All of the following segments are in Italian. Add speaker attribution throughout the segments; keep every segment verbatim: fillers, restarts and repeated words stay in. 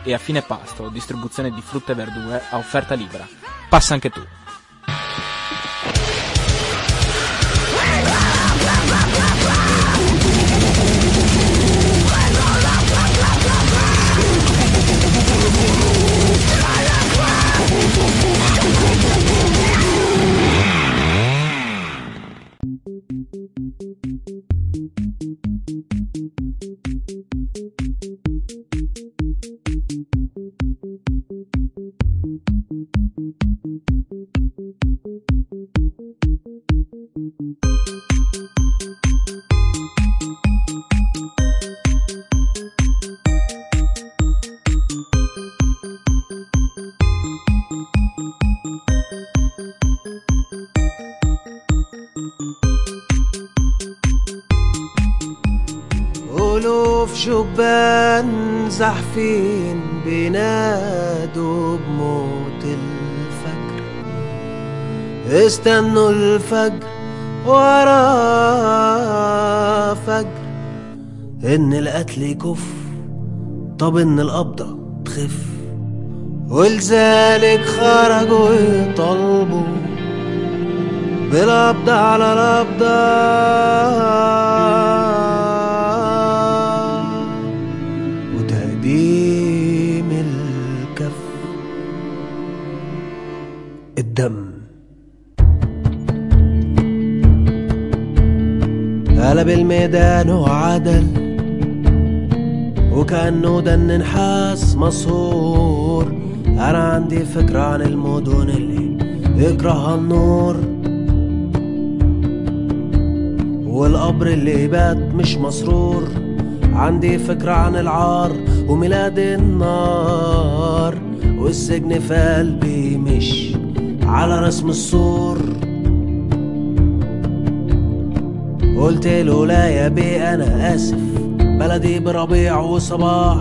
Speaker 1: e a fine pasto, distribuzione di frutta e verdure a offerta libera. Passa anche tu.
Speaker 2: ألوف شبان زحفين بينادوا بموت الفجر، استنوا الفجر ورا فجر، إن القتل يكف طب إن القبضة تخف، ولذلك خرجوا يطالبوا بالقبضة على القبضة وتقديم الكف. الدم قلب الميدان وعدل، وكأنه دن نحاس مسهور. أنا عندي فكرة عن المدن اللي يكرهها النور، والقبر اللي بات مش مسرور. عندي فكرة عن العار وميلاد النار، والسجن في قلبي مش على رسم السور. قلت له لا يا بي أنا آسف، بلدي بربيع وصباح،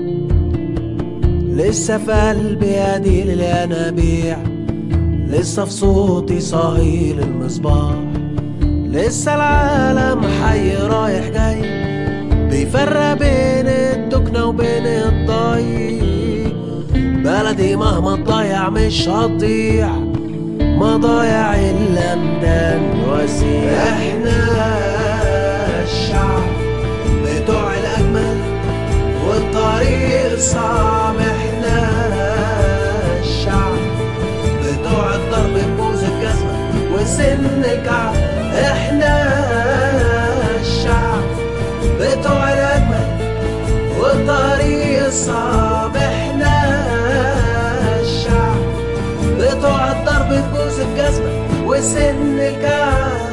Speaker 2: لسه في قلبي أديل الينابيع، لسه في صوتي صهيل المصباح، لسه العالم حي رايح جاي بيفرق بين الدكنة وبين الضي. بلدي مهما تضيع مش هتضيع، ما ضايع إلا مدان وسيع. احنا الشعب بتوع الأجمل والطريق صعب، احنا الشعب بتوع الضرب ببوز الجزمة وسن الكعب، احنا الشعب بتوع الأجمل والطريق صعب، احنا الشعب بتوع الضرب ببوز الجزمة وسن الكعب.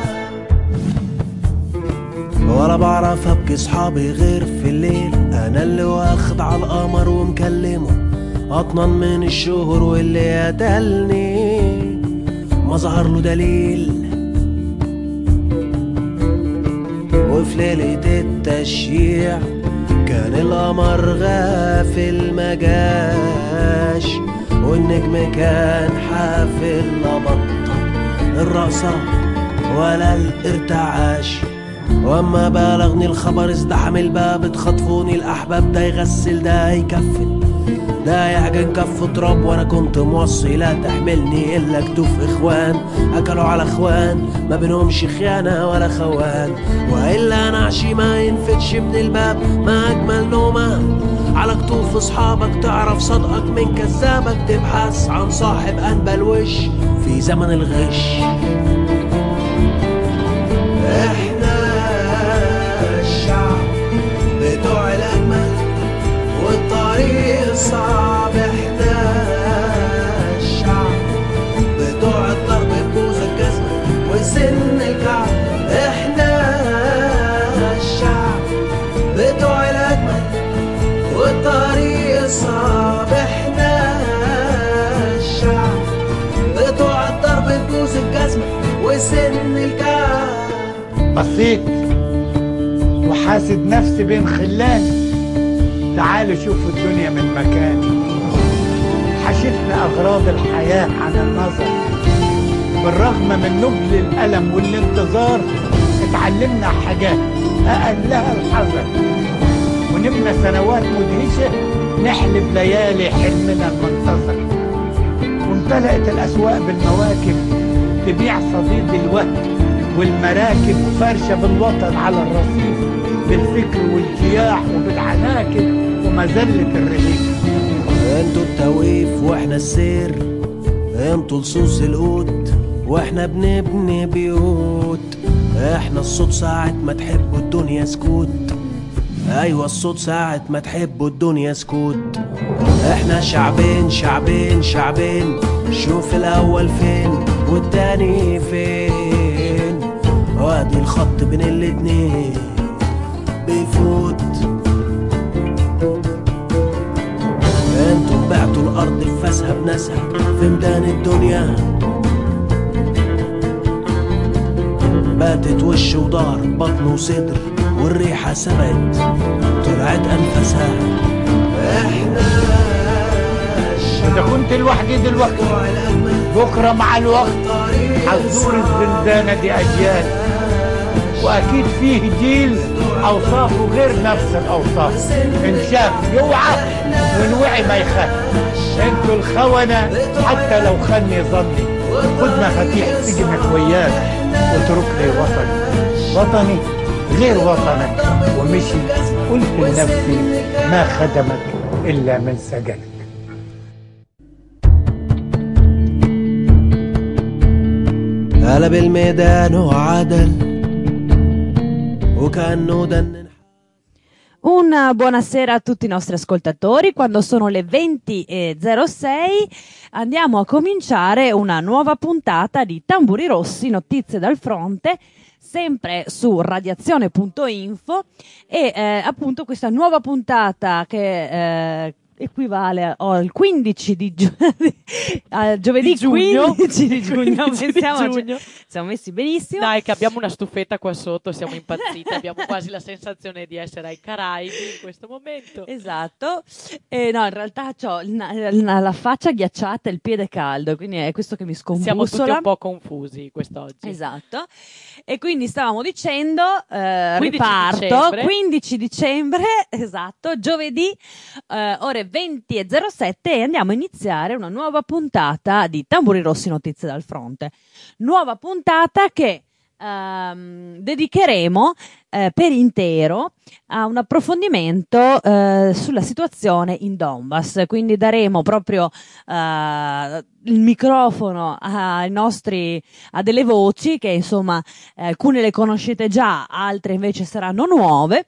Speaker 2: ولا بعرف ابكي صحابي غير في الليل، انا اللي واخد على القمر ومكلمه اطنن من الشهر، واللي قتلني ما ظهر له دليل. وفي ليلة التشييع كان القمر غافل مجاش، والنجم كان حافل لبطل الرقصة ولا الارتعاش. واما بلغني الخبر ازدحم الباب، اتخطفوني الاحباب، ده يغسل ده يكفن ده يعجن كف تراب، وانا كنت موصي لا تحملني الا كتوف اخوان اكلوا على اخوان ما بينهمش خيانه ولا خوان. والا نعشي ما ينفتش من الباب، ما اجمل نومه على كتوف اصحابك، تعرف صدقك من كذابك، تبحث عن صاحب انبل وش في زمن الغش. احنا الشعب بتوع الاجمل والطريق صعب، احنا الشعب بتوع الضرب ببوز الجزمة وسن الكعب، احنا الشعب بتوع الاجمل والطريق صعب، احنا الشعب بتوع الضرب ببوز الجزمة وسن الكعب.
Speaker 3: بصيت وحاسد نفسي بين خلاني، تعالوا شوفوا الدنيا من مكاني. حشتنا أغراض الحياة عن النظر، بالرغم من نبل الألم والانتظار اتعلمنا حاجات أقلها الحذر، ونبنى سنوات مدهشة نحلب ليالي حلمنا المنتصر، وامتلأت الأسواق بالمواكب تبيع صديد الوهم والمراكب، فرشة بالوطن على الرصيف بالفكر والجياح وبالعناكب ومذلة الرغيف.
Speaker 2: انتوا التوقيف واحنا السير، انتوا لصوص القوت واحنا بنبني بيوت، احنا الصوت ساعة ما تحبوا الدنيا سكوت، ايوه الصوت ساعة ما تحبوا الدنيا سكوت. احنا شعبين شعبين شعبين، شوف الاول فين والتاني فين، وادي الخط بين الاتنين بيفوت. انتوا بعتوا الارض بفاسها بناسها في ميدان الدنيا، باتت وش وضهر بطن وصدر والريحة سبقت طلعت أنفاسها. احنا
Speaker 3: إذا كنت لوحدي دلوقتي بكرة مع الوقت هتزور الزنزانة دي أجيال، وأكيد فيه جيل أوصافه غير نفس الأوصاف، إن شاف يوعى وإن وعي ما يخاف. انتوا الخونة حتى لو خني ظني، خد مفاتيح سجنك وياك واتركني وطني، وطني غير وطنك. ومشي قلت لنفسي ما خدمك إلا من سجنك.
Speaker 2: قلب الميدان وعدل وكأنه دن.
Speaker 4: Una buonasera a tutti i nostri ascoltatori. Quando sono le venti e zero sei andiamo a cominciare una nuova puntata di Tamburi Rossi, notizie dal fronte, sempre su radiazione punto info, e eh, appunto questa nuova puntata che eh, equivale al quindici di, gio- al giovedì
Speaker 5: di giugno.
Speaker 4: quindici di giugno,
Speaker 5: quindici di
Speaker 4: siamo,
Speaker 5: giugno.
Speaker 4: siamo messi benissimo.
Speaker 5: Dai, che abbiamo una stufetta qua sotto, siamo impazziti, abbiamo quasi la sensazione di essere ai Caraibi in questo momento.
Speaker 4: Esatto, e no, in realtà ho la faccia ghiacciata e il piede caldo, quindi è questo che mi scombussola.
Speaker 5: Siamo tutti un po' confusi quest'oggi.
Speaker 4: Esatto, e quindi stavamo dicendo eh,
Speaker 5: quindici
Speaker 4: riparto
Speaker 5: dicembre.
Speaker 4: quindici dicembre, esatto, giovedì, eh, ore venti e zero sette, e andiamo a iniziare una nuova puntata di Tamburi Rossi, notizie dal fronte. Nuova puntata che ehm, dedicheremo eh, per intero a un approfondimento eh, sulla situazione in Donbass, quindi daremo proprio eh, il microfono ai nostri, a delle voci che insomma eh, alcune le conoscete già, altre invece saranno nuove,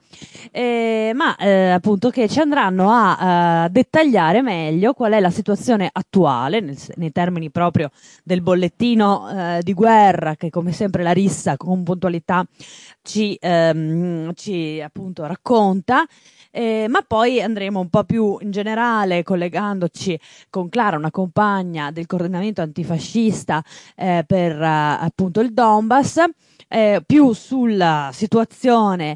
Speaker 4: eh, ma eh, appunto che ci andranno a, a dettagliare meglio qual è la situazione attuale nel, nei termini proprio del bollettino eh, di guerra, che come sempre la rissa con puntualità ci, ehm, ci appunto racconta. Eh, ma poi andremo un po' più in generale, collegandoci con Clara, una compagna del coordinamento antifascista eh, per uh, appunto il Donbass, eh, più sulla situazione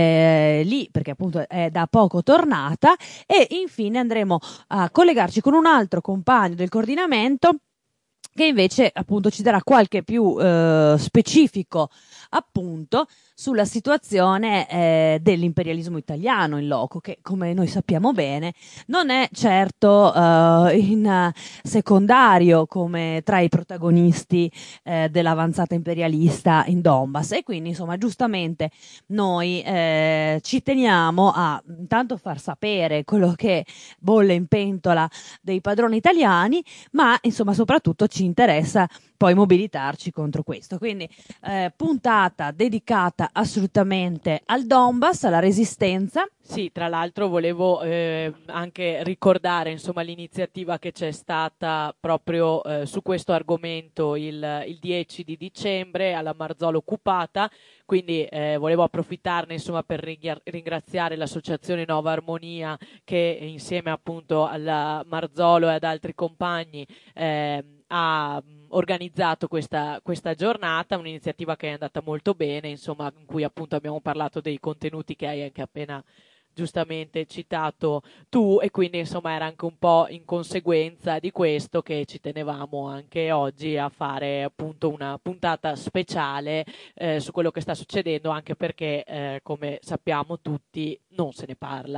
Speaker 4: eh, lì, perché appunto è da poco tornata, e infine andremo a collegarci con un altro compagno del coordinamento che invece appunto ci darà qualche più eh, specifico appunto sulla situazione eh, dell'imperialismo italiano in loco, che come noi sappiamo bene non è certo eh, in uh, secondario come tra i protagonisti eh, dell'avanzata imperialista in Donbass, e quindi insomma giustamente noi eh, ci teniamo a intanto far sapere quello che bolle in pentola dei padroni italiani, ma insomma soprattutto ci interessa poi mobilitarci contro questo. Quindi eh, puntata dedicata assolutamente al Donbass, alla resistenza.
Speaker 5: Sì, tra l'altro volevo eh, anche ricordare insomma l'iniziativa che c'è stata proprio eh, su questo argomento il, il dieci di dicembre alla Marzolo Occupata, quindi eh, volevo approfittarne insomma per ringraziare l'associazione Nova Armonia, che insieme appunto alla Marzolo e ad altri compagni eh, ha organizzato questa, questa giornata, un'iniziativa che è andata molto bene, insomma, in cui appunto abbiamo parlato dei contenuti che hai anche appena giustamente citato tu, e quindi insomma era anche un po' in conseguenza di questo che ci tenevamo anche oggi a fare appunto una puntata speciale eh, su quello che sta succedendo, anche perché eh, come sappiamo tutti non se ne parla.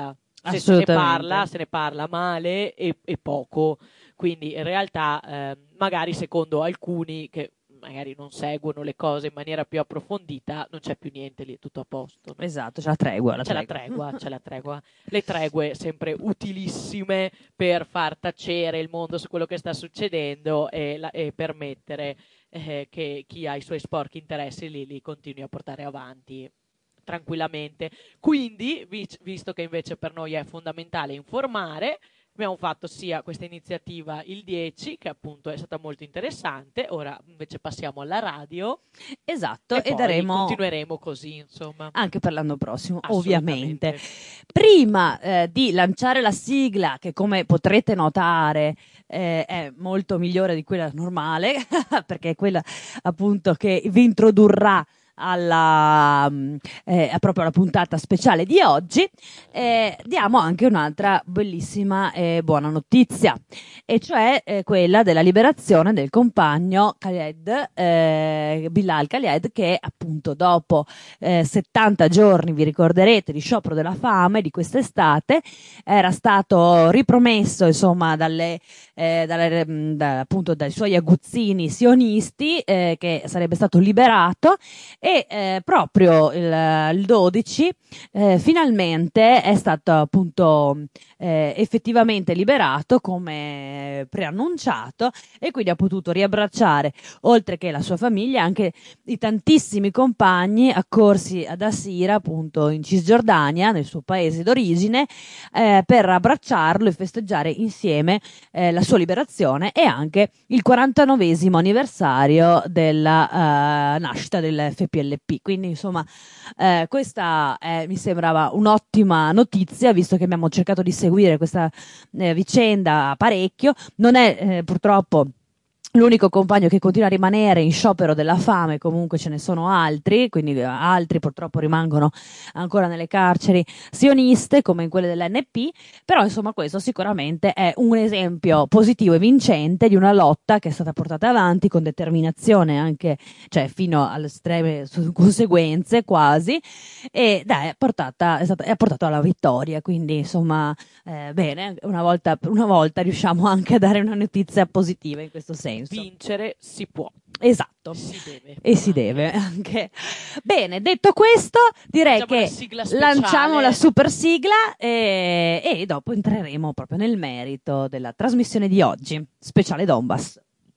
Speaker 5: Se se ne
Speaker 4: Assolutamente.
Speaker 5: parla, se ne parla male e, e poco. Quindi in realtà eh, magari secondo alcuni che magari non seguono le cose in maniera più approfondita, non c'è più niente lì, è tutto a posto. No?
Speaker 4: Esatto, c'è la tregua. La
Speaker 5: C'è la
Speaker 4: tregua.
Speaker 5: tregua, c'è la tregua. Le tregue sempre utilissime per far tacere il mondo su quello che sta succedendo e, la- e permettere eh, che chi ha i suoi sporchi interessi li, li continui a portare avanti tranquillamente. Quindi, vi- visto che invece per noi è fondamentale informare, abbiamo fatto sia questa iniziativa il dieci, che appunto è stata molto interessante, ora invece passiamo alla radio
Speaker 4: Esatto,
Speaker 5: e,
Speaker 4: e
Speaker 5: poi
Speaker 4: daremo
Speaker 5: continueremo così, insomma.
Speaker 4: anche per l'anno prossimo,
Speaker 5: Assolutamente.
Speaker 4: ovviamente. Prima eh, di lanciare la sigla, che come potrete notare eh, è molto migliore di quella normale, perché è quella appunto che vi introdurrà alla mm, eh, a proprio alla puntata speciale di oggi, eh, diamo anche un'altra bellissima e buona notizia, e cioè eh, quella della liberazione del compagno Khaled, eh, Bilal Khaled, che appunto dopo eh, settanta giorni, vi ricorderete, di sciopero della fame di quest'estate, era stato ripromesso insomma dalle, eh, dalle, mh, da, appunto dai suoi aguzzini sionisti, eh, che sarebbe stato liberato. E eh, proprio il, il dodici eh, finalmente è stato appunto eh, effettivamente liberato come preannunciato, e quindi ha potuto riabbracciare, oltre che la sua famiglia, anche i tantissimi compagni accorsi ad Asira, appunto in Cisgiordania, nel suo paese d'origine, eh, per abbracciarlo e festeggiare insieme eh, la sua liberazione e anche il quarantanovesimo anniversario della eh, nascita del F P L P. Quindi insomma eh, questa è, mi sembrava un'ottima notizia, visto che abbiamo cercato di seguire questa eh, vicenda parecchio. Non è eh, purtroppo l'unico compagno che continua a rimanere in sciopero della fame, comunque ce ne sono altri, quindi eh, altri purtroppo rimangono ancora nelle carceri sioniste come in quelle dell'N P, però insomma questo sicuramente è un esempio positivo e vincente di una lotta che è stata portata avanti con determinazione, anche cioè fino alle estreme conseguenze quasi, e dai, è portata, è stata, è portato alla vittoria. Quindi insomma eh, bene, una volta, una volta riusciamo anche a dare una notizia positiva in questo senso.
Speaker 5: Vincere si può.
Speaker 4: Esatto.
Speaker 5: Si deve.
Speaker 4: E si deve anche. Bene, detto questo, direi
Speaker 5: Facciamo la
Speaker 4: che
Speaker 5: sigla speciale.
Speaker 4: lanciamo la super sigla e, e dopo entreremo proprio nel merito della trasmissione di oggi, speciale Donbass.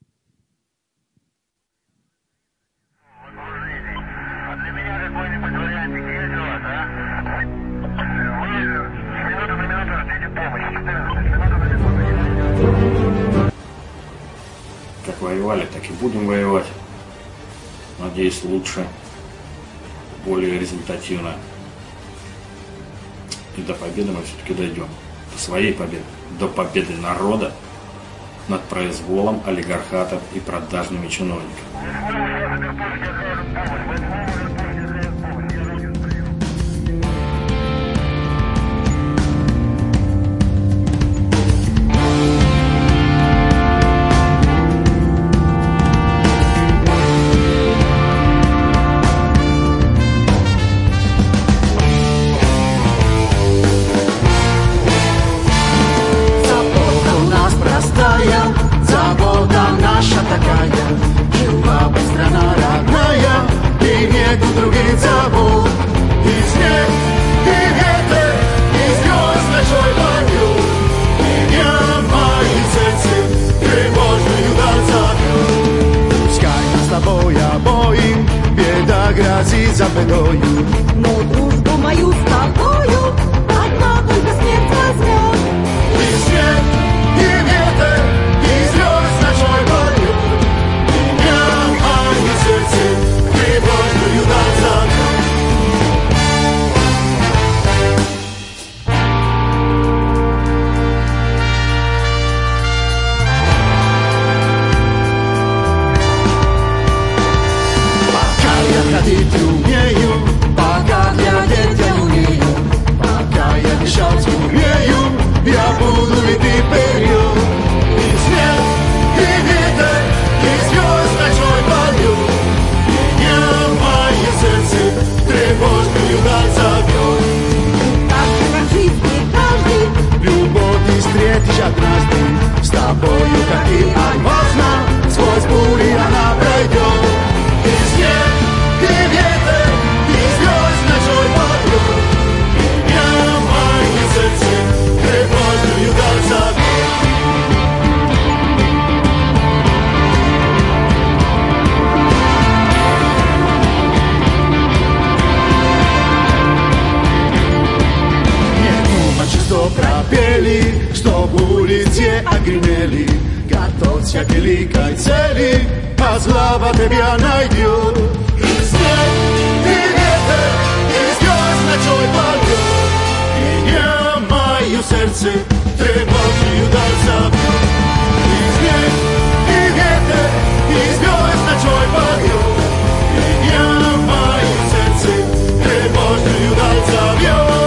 Speaker 6: Как воевали, так и будем воевать. Надеюсь, лучше, более результативно. И до победы мы все-таки дойдем. До своей победы. До победы народа над произволом олигархатов и продажными чиновниками.
Speaker 7: Забота наша такая, жила бы страна родная, и некуда тобою, как и алмазно, сквозь бури она пройдет. И снег, и ветер, и звезд ночной полет, меня мое сердце тревожную даль зовет. Что пропели, чтобы улицы огремели, готовься к великой цели, а слава тебя найдет. И снег, и ветер, и звезд ночной полет, меня мое сердце тревожную даль зовет. И снег, и ветер, и звезд ночной полет, меня мое сердце тревожную даль зовет.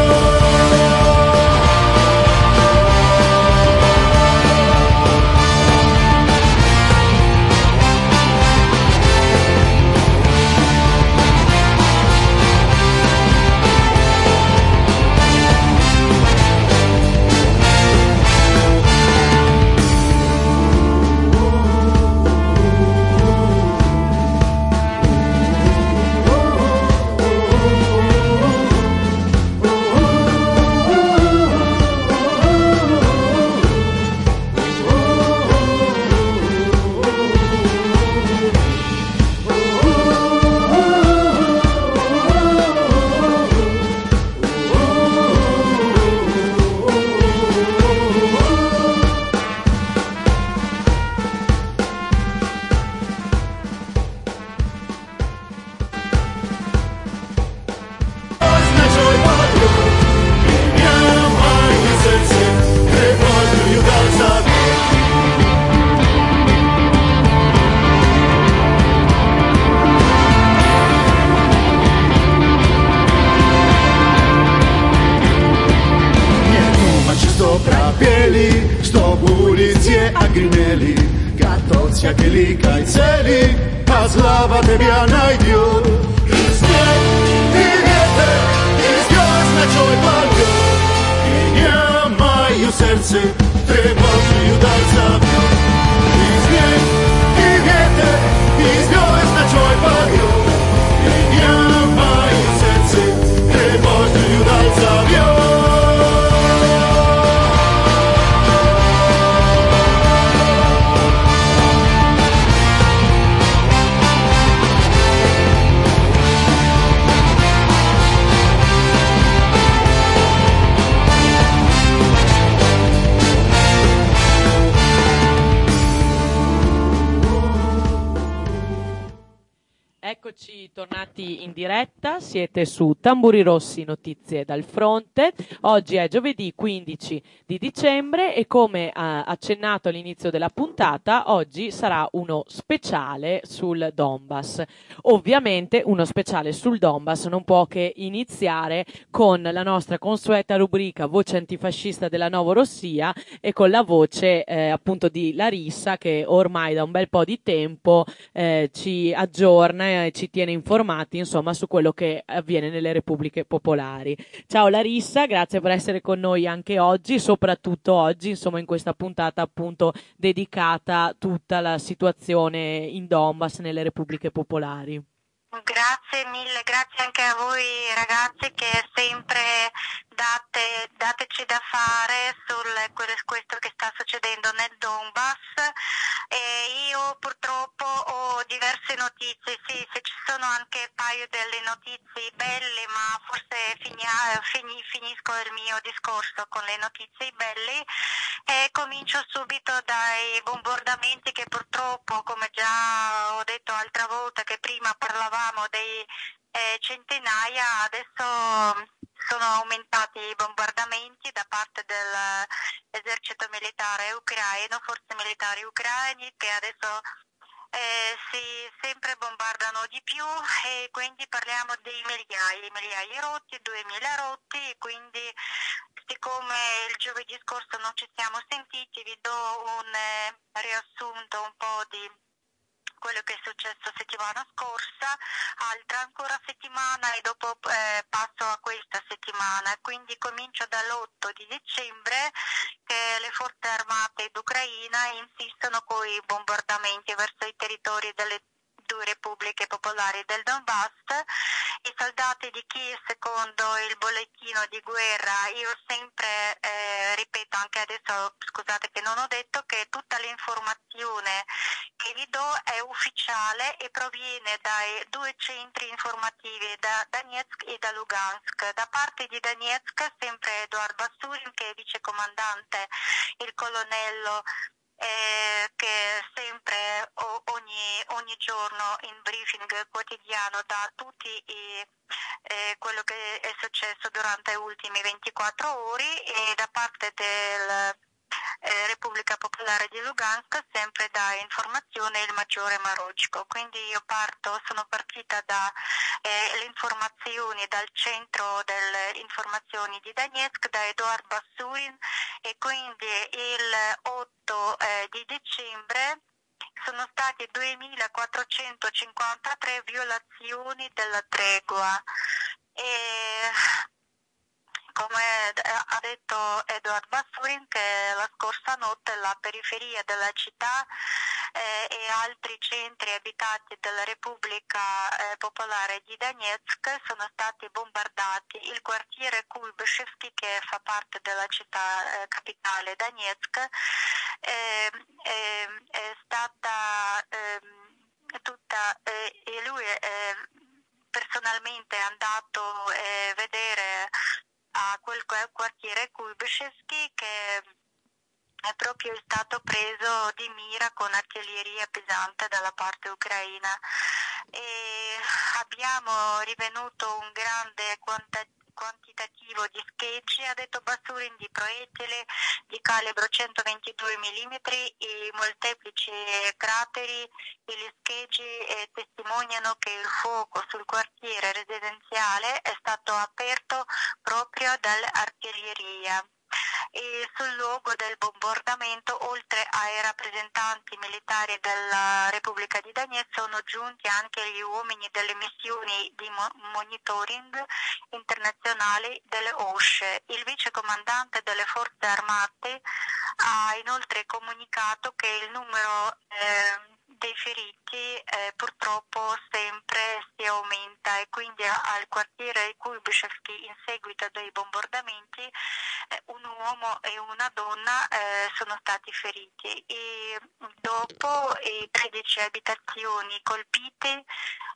Speaker 7: Огремели, готовься к великой цели, а слава тебя найдет. И снег, и ветер, и звезд ночной полет, меня мое сердце тревожную даль зовет. И снег, и ветер, и звезд ночной полет, меня мое сердце тревожную даль зовет.
Speaker 5: Eccoci tornati in diretta, siete su Tamburi Rossi, notizie dal fronte. Oggi è giovedì quindici di dicembre e come eh, accennato all'inizio della puntata, oggi sarà uno speciale sul Donbass. Ovviamente uno speciale sul Donbass non può che iniziare con la nostra consueta rubrica Voce antifascista della Novorossia e con la voce eh, appunto di Larissa, che ormai da un bel po' di tempo eh, ci aggiorna e ci tiene informati insomma su quello che avviene nelle repubbliche popolari. Ciao Larissa, grazie per essere con noi anche oggi, soprattutto oggi insomma in questa puntata appunto dedicata a tutta la situazione in Donbass nelle repubbliche popolari.
Speaker 8: Grazie mille, grazie anche a voi ragazzi che sempre date, dateci da fare sul questo che sta succedendo nel Donbass. E io purtroppo ho diverse notizie, sì, se ci sono anche un paio delle notizie belle, ma forse finia, fini, finisco il mio discorso con le notizie belle e comincio subito dai bombardamenti che purtroppo, come già ho detto altra volta che prima parlavamo dei eh, centinaia, adesso sono aumentati i bombardamenti da parte dell'esercito militare ucraino, forze militari ucraine che adesso eh, si sempre bombardano di più e quindi parliamo dei migliaia, migliaia rotti, duemila rotti, quindi siccome il giovedì scorso non ci siamo sentiti vi do un eh, riassunto un po' di quello che è successo settimana scorsa, altra ancora settimana e dopo eh, passo a questa settimana. Quindi comincio dall'otto di dicembre che le forze armate d'Ucraina insistono con i bombardamenti verso i territori delle due repubbliche popolari del Donbass. I soldati di Kiev, secondo il bollettino di guerra, io sempre eh, ripeto anche adesso, scusate che non ho detto, che tutta l'informazione che vi do è ufficiale e proviene dai due centri informativi, da Donetsk e da Lugansk. Da parte di Donetsk sempre Eduard Basurin, che è vicecomandante, il colonnello Eh, che sempre o, ogni, ogni giorno in briefing quotidiano dà tutti i, eh, quello che è successo durante le ultime ventiquattro ore, e da parte del eh, Repubblica Popolare di Lugansk sempre dà informazione il maggiore Marocco. Quindi io parto, sono partita da eh, le informazioni dal centro delle informazioni di Donetsk, da Eduard Basurin, e quindi il otto eh, di dicembre sono state duemilaquattrocentocinquantatré violazioni della tregua. E come ha detto Eduard Basurin, che la scorsa notte la periferia della città eh, e altri centri abitati della Repubblica eh, Popolare di Donetsk sono stati bombardati. Il quartiere Kuibyshev, che fa parte della città eh, capitale Donetsk, eh, eh, è stata eh, tutta eh, e lui eh, personalmente è andato a eh, vedere a quel quartiere Kuibyshev, che è proprio stato preso di mira con artiglieria pesante dalla parte ucraina, e abbiamo rivenuto un grande quanta- quantitativo di scheggi, ha detto Basurin, di proiettili di calibro centoventidue millimetri e molteplici crateri, e gli scheggi eh, testimoniano che il fuoco sul quartiere residenziale è stato aperto proprio dall'artiglieria. E sul luogo del bombardamento, oltre ai rappresentanti militari della Repubblica di Donetsk, sono giunti anche gli uomini delle missioni di mo- monitoring internazionali delle O S C E. Il vicecomandante delle forze armate ha inoltre comunicato che il numero eh, dei feriti eh, purtroppo sempre si aumenta, e quindi al quartiere Kuibyshev, in seguito dei bombardamenti, eh, un uomo e una donna eh, sono stati feriti, e dopo i tredici abitazioni colpite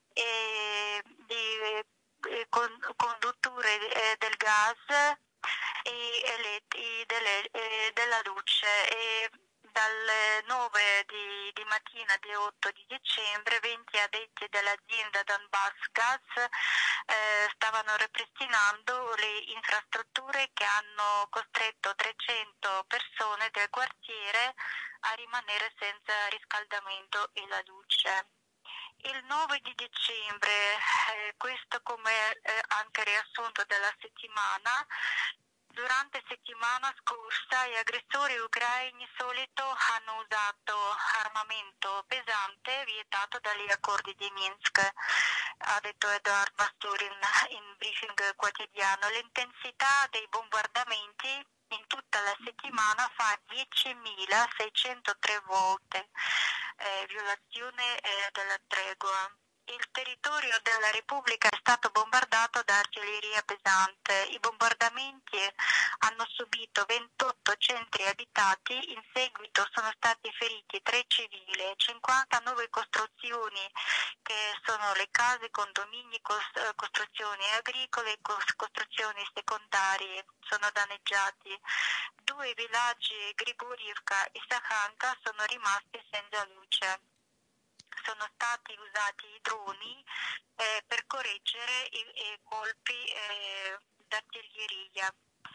Speaker 8: e di eh, con, condutture eh, del gas e, elet- e delle, eh, della luce. E dalle nove di, di mattina di otto di dicembre venti addetti dell'azienda Donbass Gas eh, stavano ripristinando le infrastrutture che hanno costretto trecento persone del quartiere a rimanere senza riscaldamento e la luce. Il nove di dicembre, eh, questo come eh, anche riassunto della settimana, durante la settimana scorsa gli aggressori ucraini solito hanno usato armamento pesante vietato dagli accordi di Minsk, ha detto Eduard Basurin in briefing quotidiano. L'intensità dei bombardamenti in tutta la settimana fa diecimilaseicentotré volte, eh, violazione eh, della tregua. Il territorio della Repubblica è stato bombardato da artiglieria pesante. I bombardamenti hanno subito ventotto centri abitati, in seguito sono stati feriti tre civili, cinquantanove costruzioni che sono le case, condomini, costruzioni agricole e costruzioni secondarie sono danneggiati. Due villaggi, Grigorievka e Sakhanka, sono rimasti senza luce. Sono stati usati i droni eh, per correggere i, i colpi eh, d'artiglieria.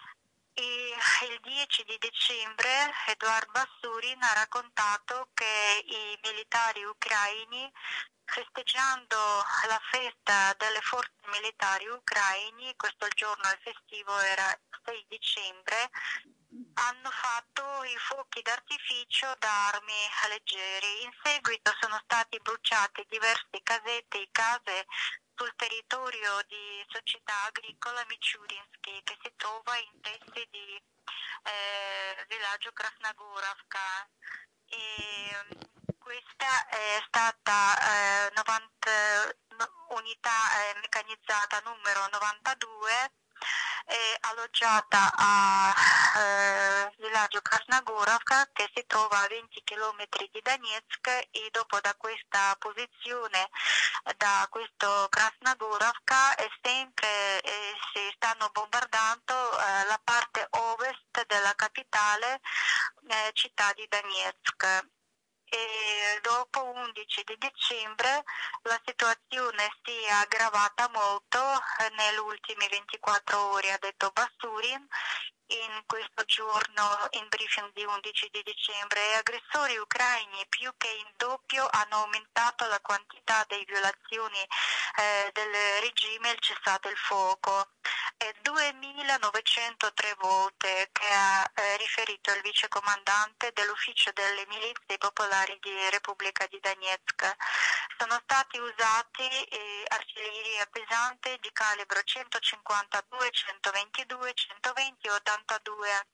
Speaker 8: E il dieci di dicembre Eduard Basurin ha raccontato che i militari ucraini, festeggiando la festa delle forze militari ucraini, questo il giorno festivo era sei dicembre, hanno fatto i fuochi d'artificio da armi leggeri. In seguito sono stati bruciati diverse casette e case sul territorio di società agricola Michurinsky, che si trova in teste di eh, villaggio Krasnogorovka. E questa è stata eh, novanta, no, unità eh, meccanizzata numero novantadue, è alloggiata a eh, villaggio Krasnogorovka, che si trova a venti chilometri di Donetsk, e dopo da questa posizione, da questo Krasnogorovka, è sempre eh, si stanno bombardando eh, la parte ovest della capitale eh, città di Donetsk. E dopo undici di dicembre la situazione si è aggravata molto eh, nelle ultime ventiquattro ore, ha detto Basurin in questo giorno in briefing di undici di dicembre. Gli aggressori ucraini più che in doppio hanno aumentato la quantità di violazioni eh, del regime il cessate il fuoco. È duemilanovecentotre volte, che ha eh, riferito il vicecomandante dell'ufficio delle milizie popolari di Repubblica di Donetsk. Sono stati usati eh, artiglieria pesante di calibro centocinquantadue, centoventidue, centoventi e ottantadue.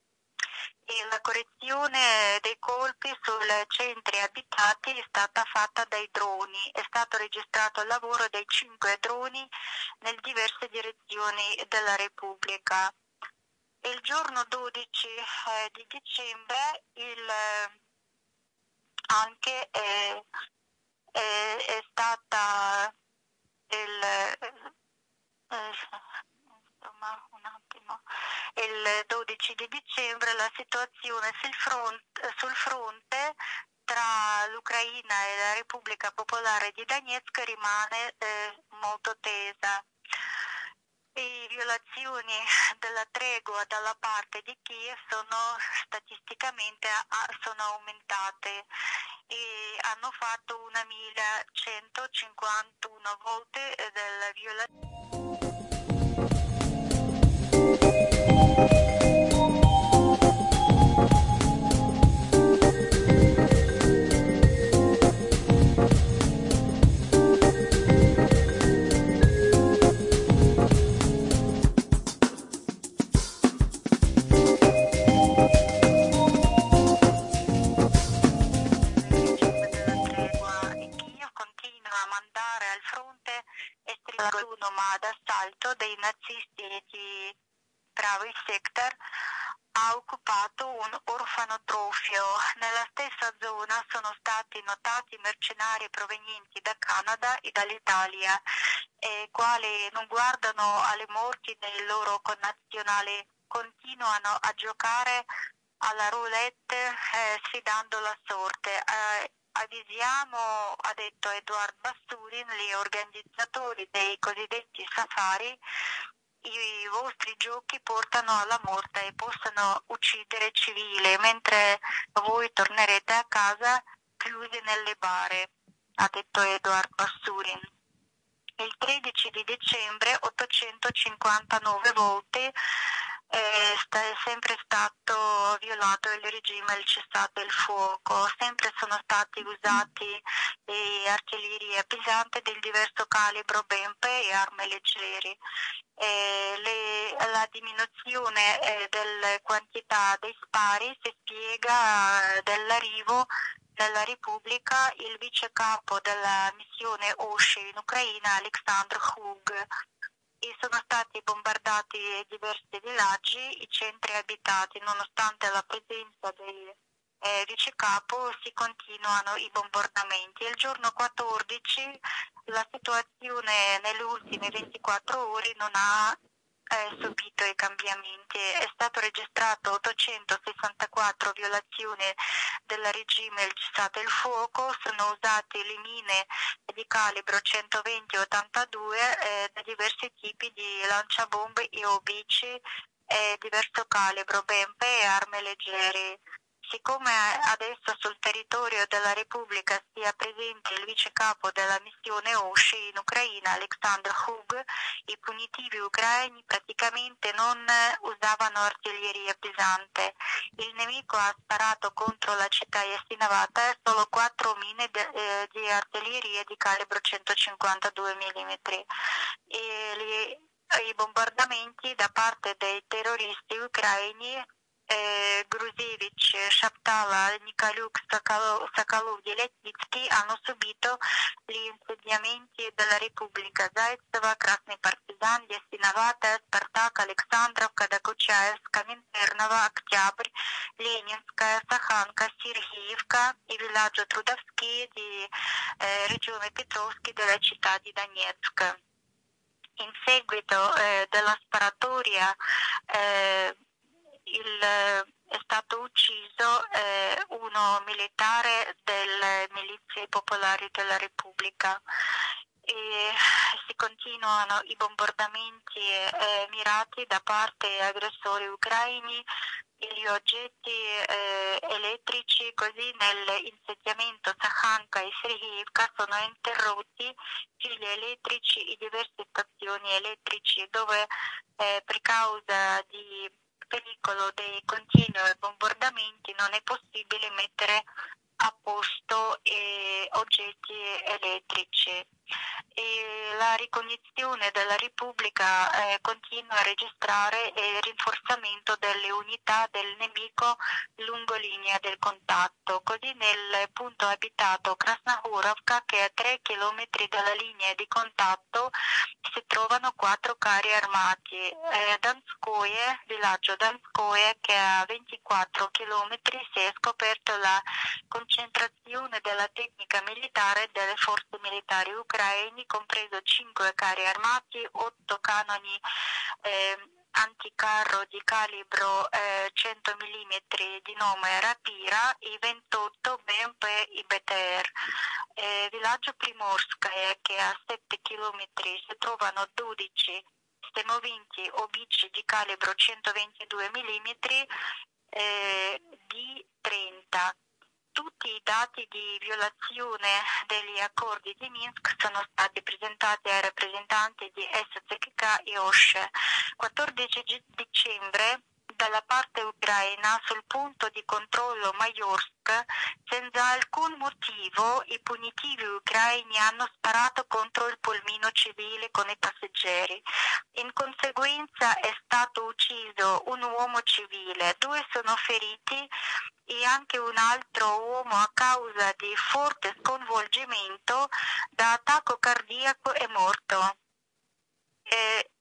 Speaker 8: E la correzione dei colpi sui centri abitati è stata fatta dai droni. È stato registrato il lavoro dei cinque droni nelle diverse direzioni della Repubblica. Il giorno dodici eh, di dicembre il, eh, anche eh, eh, è stata il, eh, insomma, un attimo, il dodici di dicembre la situazione sul fronte, sul fronte tra l'Ucraina e la Repubblica Popolare di Donetsk rimane eh, molto tesa. Le violazioni della tregua dalla parte di Kiev sono statisticamente a, sono aumentate e hanno fatto una millecentocinquantuno volte della violazione. Ma d'assalto dei nazisti di Pravý Sektor ha occupato un orfanotrofio. Nella stessa zona sono stati notati mercenari provenienti da Canada e dall'Italia, eh, quali non guardano alle morti dei loro connazionali, continuano a giocare alla roulette eh, sfidando la sorte. Eh, Avvisiamo, ha detto Edward Basurin, gli organizzatori dei cosiddetti safari: i vostri giochi portano alla morte e possono uccidere civili, mentre voi tornerete a casa chiusi nelle bare, ha detto Edward Basurin. Il tredici di dicembre ottocentocinquantanove volte è, sta, è sempre stato violato il regime, il cessate il fuoco, sempre sono stati usati eh, artiglieria pesante del diverso calibro, B M P e armi leggeri. Eh, le, la diminuzione eh, della quantità dei spari si spiega eh, dall'arrivo nella Repubblica il vice capo della missione O S C E in Ucraina, Alexandr Hug, e sono stati bombardati diversi villaggi, i centri abitati. Nonostante la presenza del eh, vice capo si continuano i bombardamenti. Il giorno quattordici la situazione nelle ultime ventiquattro ore non ha eh, subito i cambiamenti. È stato registrato ottocentosessantaquattro violazioni del regime il cessate il fuoco, sono usate le mine di calibro centoventi ottantadue eh, da diversi tipi di lanciabombe e obici eh, diverso calibro, B M P e armi leggere. Si siccome adesso sul territorio della Repubblica sia presente il vice capo della missione O S C E in Ucraina, Alexander Hug, i punitivi ucraini praticamente non usavano artiglieria pesante. Il nemico ha sparato contro la città Jasinavataya solo quattro mine de, eh, di artiglieria di calibro centocinquantadue millimetri. E li, i bombardamenti da parte dei terroristi ucraini eh, Gruzevich, Shaptala, Nikaluk, Sokolov e Letitsky hanno subito gli insediamenti della Repubblica Zaitseva, Krasny Partizan, Jasinavataya, Spartak, Alexandrovka, Докучаевска, Minternovo, Октябрь, Leninskaya, Sakhanka, Sergiyevka e villaggio Trudovsky di eh, regione Petrovsky della città di Donetsk. In seguito eh, della sparatoria eh, il, è stato ucciso eh, uno militare delle milizie popolari della Repubblica e si continuano i bombardamenti eh, mirati da parte degli aggressori ucraini e gli oggetti eh, elettrici, così nell'insediamento Sakhanka e Sergiyevka sono interrotti fili elettrici e diverse stazioni elettriche dove eh, per causa di pericolo dei continui bombardamenti non è possibile mettere a posto eh, oggetti elettrici. E la ricognizione della Repubblica eh, continua a registrare il rinforzamento delle unità del nemico lungo linea del contatto. Così nel punto abitato Krasnohorovka, che è a tre chilometri dalla linea di contatto, si trovano quattro carri armati. Eh, Danskoye, villaggio Danskoye, che è a ventiquattro chilometri, si è scoperto la concentrazione della tecnica militare delle forze militari ucraini, compreso cinque carri armati, otto canoni eh, anticarro di calibro eh, cento millimetri di nome Rapira e ventotto B M P I B T R. Eh, villaggio Primorskaya, che a sette chilometri si trovano dodici stemoventi obici di calibro centoventidue millimetri eh, D trenta. Tutti i dati di violazione degli accordi di Minsk sono stati presentati ai rappresentanti di S Z K K e O S C E. quattordici dicembre dalla parte ucraina sul punto di controllo Majorsk, senza alcun motivo i punitivi ucraini hanno sparato contro il pulmino civile con i passeggeri. In conseguenza è stato ucciso un uomo civile, due sono feriti e anche un altro uomo a causa di forte sconvolgimento da attacco cardiaco è morto. E,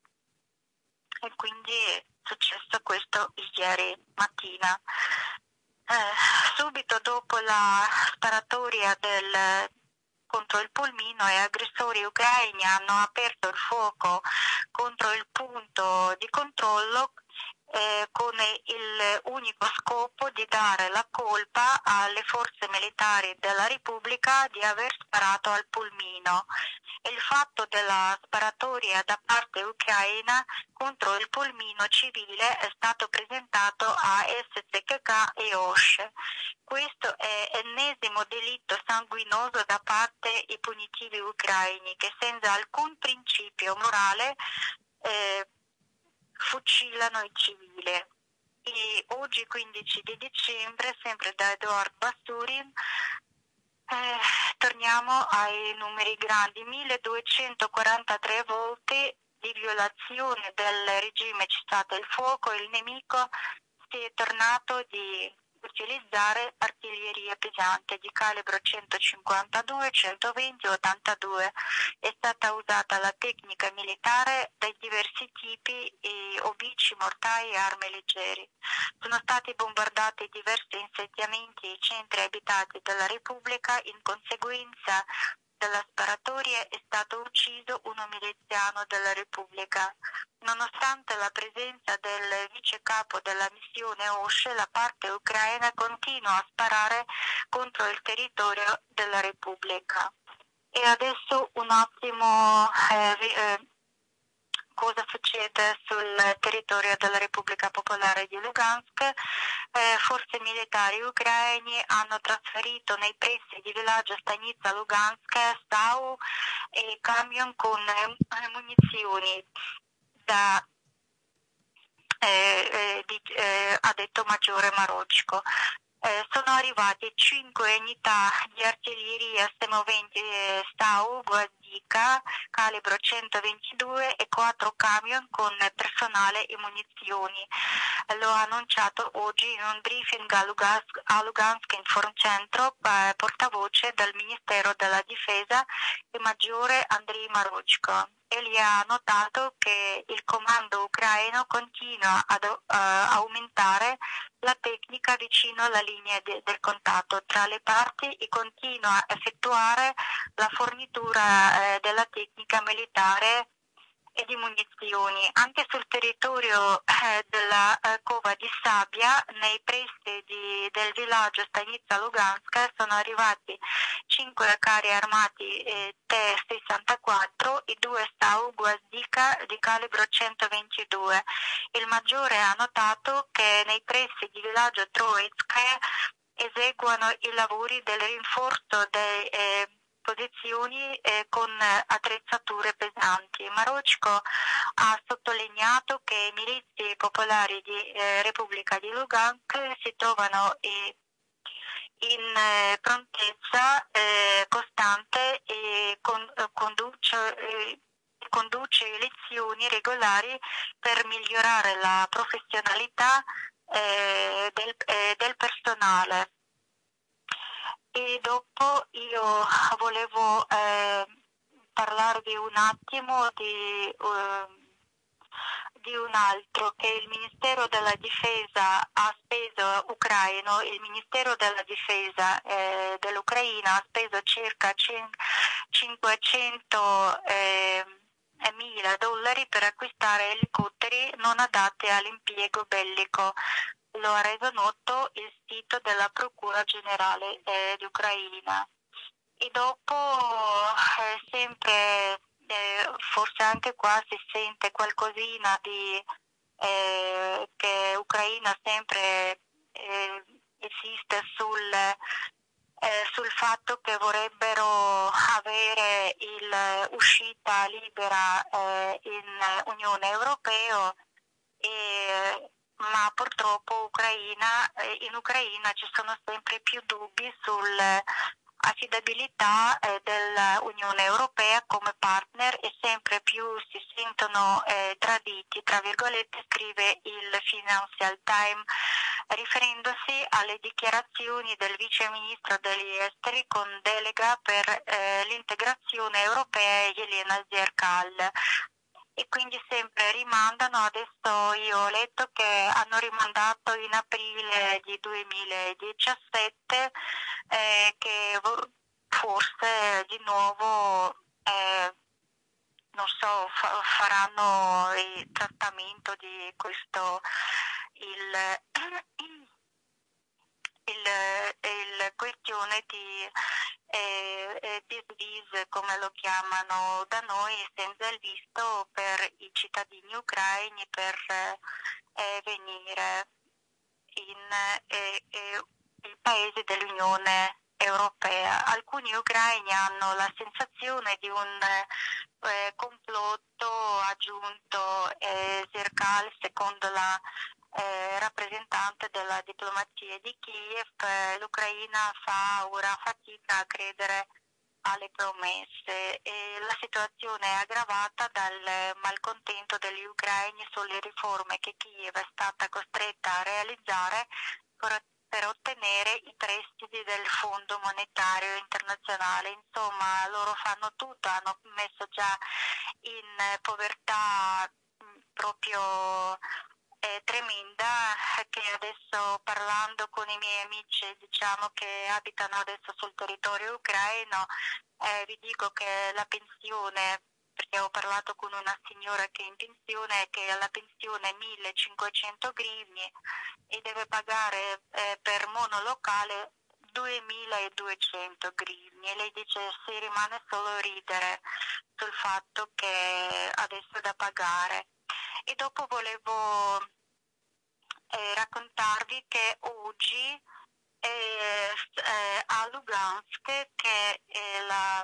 Speaker 8: e quindi è successo questo ieri mattina. Eh, subito dopo la sparatoria del, contro il pulmino, gli aggressori ucraini hanno aperto il fuoco contro il punto di controllo eh, con il unico scopo di dare la colpa alle forze militari della Repubblica di aver sparato al pulmino. Il fatto della sparatoria da parte ucraina contro il pulmino civile è stato presentato a S Z K K e O S C E. Questo è l'ennesimo delitto sanguinoso da parte dei punitivi ucraini che senza alcun principio morale eh, fucilano i civili. E oggi quindici di dicembre, sempre da Eduard Basurin, eh, torniamo ai numeri grandi, milleduecentoquarantatré volte di violazione del regime cessato il fuoco. Il nemico si è tornato di utilizzare artiglieria pesante di calibro centocinquantadue, centoventi, ottantadue. È stata usata la tecnica militare dai diversi tipi e obici, mortai e armi leggeri. Sono stati bombardati diversi insediamenti e centri abitati della Repubblica. In conseguenza della sparatoria è stato ucciso uno miliziano della Repubblica. Nonostante la presenza del vice capo della missione O S C E, la parte ucraina continua a sparare contro il territorio della Repubblica. E adesso un attimo eh, eh, cosa succede sul territorio della Repubblica Popolare di Lugansk. Eh, forze militari ucraini hanno trasferito nei pressi di villaggio Stanitsa Lugansk SAU e camion con eh, munizioni da eh, eh, di, eh, ha detto Maggiore Marocco. Eh, sono arrivati cinque unità di artiglieria semoventi eh, SAU Gvazdica calibro centoventidue e quattro camion con personale e munizioni. Lo ha annunciato oggi in un briefing a Lugansk, a Lugansk Informcentro, eh, portavoce del Ministero della Difesa, il maggiore Andriy Marocco. Egli ha notato che il comando ucraino continua ad uh, aumentare la tecnica vicino alla linea de- del contatto tra le parti e continua a effettuare la fornitura eh, della tecnica militare e di munizioni. Anche sul territorio eh, della eh, cova di Sabbia, nei pressi di, del villaggio Stanitsa Lugansk, sono arrivati cinque carri armati eh, T sessantaquattro e due SAU Gvazdica di calibro centoventidue. Il maggiore ha notato che nei pressi di villaggio Troitsk eseguono i lavori del rinforzo dei eh, posizioni eh, con attrezzature pesanti. Marocco ha sottolineato che i milizi popolari di eh, Repubblica di Lugansk si trovano eh, in eh, prontezza eh, costante e con, eh, conduce, eh, conduce lezioni regolari per migliorare la professionalità eh, del, eh, del personale. E dopo io volevo eh, parlarvi un attimo di, eh, di un altro, che il Ministero della Difesa ha speso ucraino, il Ministero della Difesa eh, dell'Ucraina ha speso circa cinquecento eh, mila dollari per acquistare elicotteri non adatti all'impiego bellico. Lo ha reso noto il sito della Procura Generale eh, di Ucraina. E dopo eh, sempre, eh, forse anche qua si sente qualcosina di eh, che Ucraina sempre eh, insiste sul, eh, sul fatto che vorrebbero avere l'uscita libera eh, in Unione Europea, e ma purtroppo Ucraina, in Ucraina ci sono sempre più dubbi sull'affidabilità eh, dell'Unione Europea come partner, e sempre più si sentono eh, traditi, tra virgolette, scrive il Financial Times, riferendosi alle dichiarazioni del vice ministro degli esteri con delega per eh, l'integrazione europea Elena Zerkal. E quindi sempre rimandano. Adesso io ho letto che hanno rimandato in aprile di duemiladiciassette, eh, che forse di nuovo eh, non so, fa- faranno il trattamento di questo il il, il questione di eh, eh, disvis, come lo chiamano da noi, senza il visto per i cittadini ucraini per eh, venire in eh, eh, i paesi dell'Unione Europea. Alcuni ucraini hanno la sensazione di un eh, complotto aggiunto eh, Zerkal, secondo la Eh, rappresentante della diplomazia di Kiev. Eh, l'Ucraina fa ora fatica a credere alle promesse e la situazione è aggravata dal malcontento degli ucraini sulle riforme che Kiev è stata costretta a realizzare per, per ottenere i prestiti del Fondo Monetario Internazionale. Insomma, loro fanno tutto, hanno messo già in povertà mh, proprio è tremenda, che adesso, parlando con i miei amici, diciamo, che abitano adesso sul territorio ucraino, eh, vi dico che la pensione, perché ho parlato con una signora che è in pensione, che la pensione è millecinquecento grivni e deve pagare eh, per monolocale duemiladuecento grivni, e lei dice si rimane solo ridere, sul fatto che adesso è da pagare. E dopo volevo eh, raccontarvi che oggi eh, eh, a Lugansk, che è la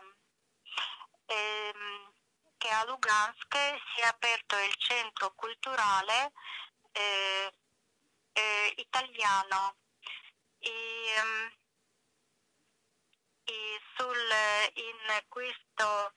Speaker 8: ehm, che a Lugansk si è aperto il centro culturale eh, eh, italiano. E, ehm, e sul, in questo,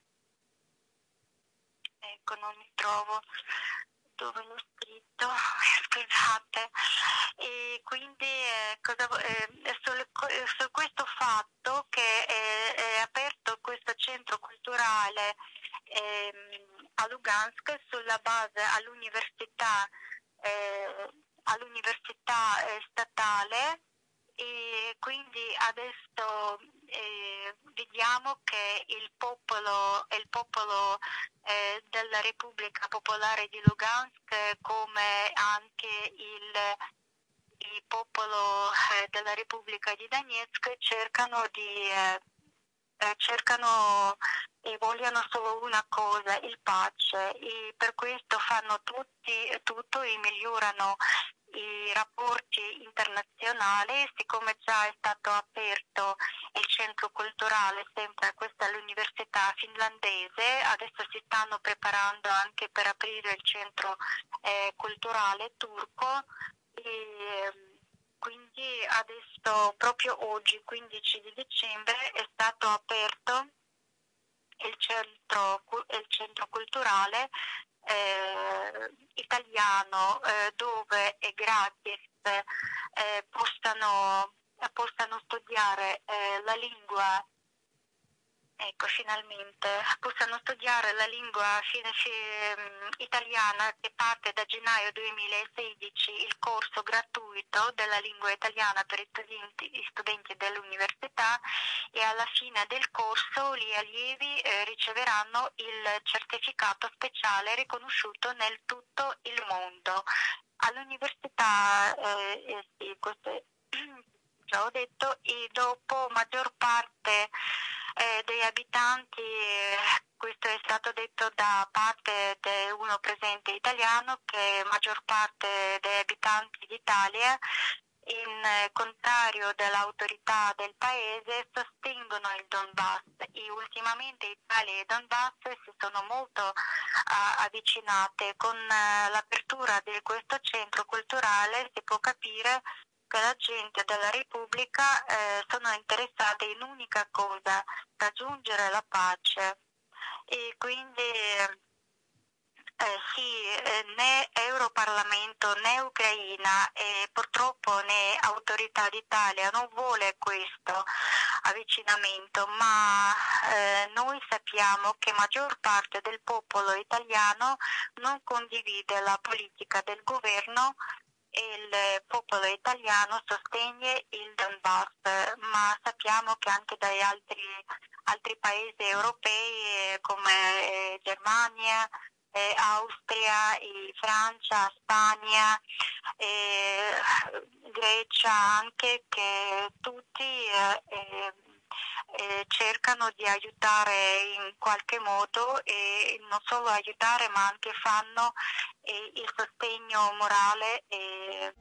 Speaker 8: ecco, non mi trovo dove l'ho scritto, scusate, e quindi eh, cosa, eh, sul, su questo fatto che è, è aperto questo centro culturale ehm, a Lugansk sulla base all'università eh, all'università eh, statale, e quindi adesso eh, vediamo che il popolo, il popolo eh, della Repubblica Popolare di Lugansk, come anche il, il popolo eh, della Repubblica di Donetsk, cercano di eh, eh, cercano e vogliono solo una cosa, il pace, e per questo fanno tutti, tutto e migliorano i rapporti internazionali. Siccome già è stato aperto il centro culturale sempre a questa all'università finlandese, adesso si stanno preparando anche per aprire il centro eh, culturale turco, e quindi adesso proprio oggi, quindici di dicembre, è stato aperto il centro, il centro culturale eh, italiano eh, dove è gratis, eh, possano, possano studiare eh, la lingua, ecco, finalmente possano studiare la lingua fine, fine, italiana, che parte da gennaio duemilasedici il corso gratuito della lingua italiana per gli studenti, gli studenti dell'università, e alla fine del corso gli allievi eh, riceveranno il certificato speciale riconosciuto nel tutto il mondo. All'università, eh, eh, sì, questo è, già ho detto, e dopo maggior parte Eh, degli abitanti, eh, questo è stato detto da parte di uno presente italiano, che maggior parte degli abitanti d'Italia, in eh, contrario dell'autorità del paese, sostengono il Donbass, e ultimamente Italia e Donbass si sono molto uh, avvicinate. Con uh, l'apertura di questo centro culturale si può capire che la gente della Repubblica eh, sono interessate in un'unica cosa, raggiungere la pace. E quindi eh, sì, eh, né Europarlamento né Ucraina e purtroppo né autorità d'Italia non vuole questo avvicinamento, ma eh, noi sappiamo che maggior parte del popolo italiano non condivide la politica del governo. Il popolo italiano sostiene il Donbass, ma sappiamo che anche dagli altri, altri paesi europei come eh, Germania, eh, Austria, eh, Francia, Spagna, eh, Grecia anche, che tutti eh, eh, eh, cercano di aiutare in qualche modo, e non solo aiutare ma anche fanno eh, il sostegno morale. E...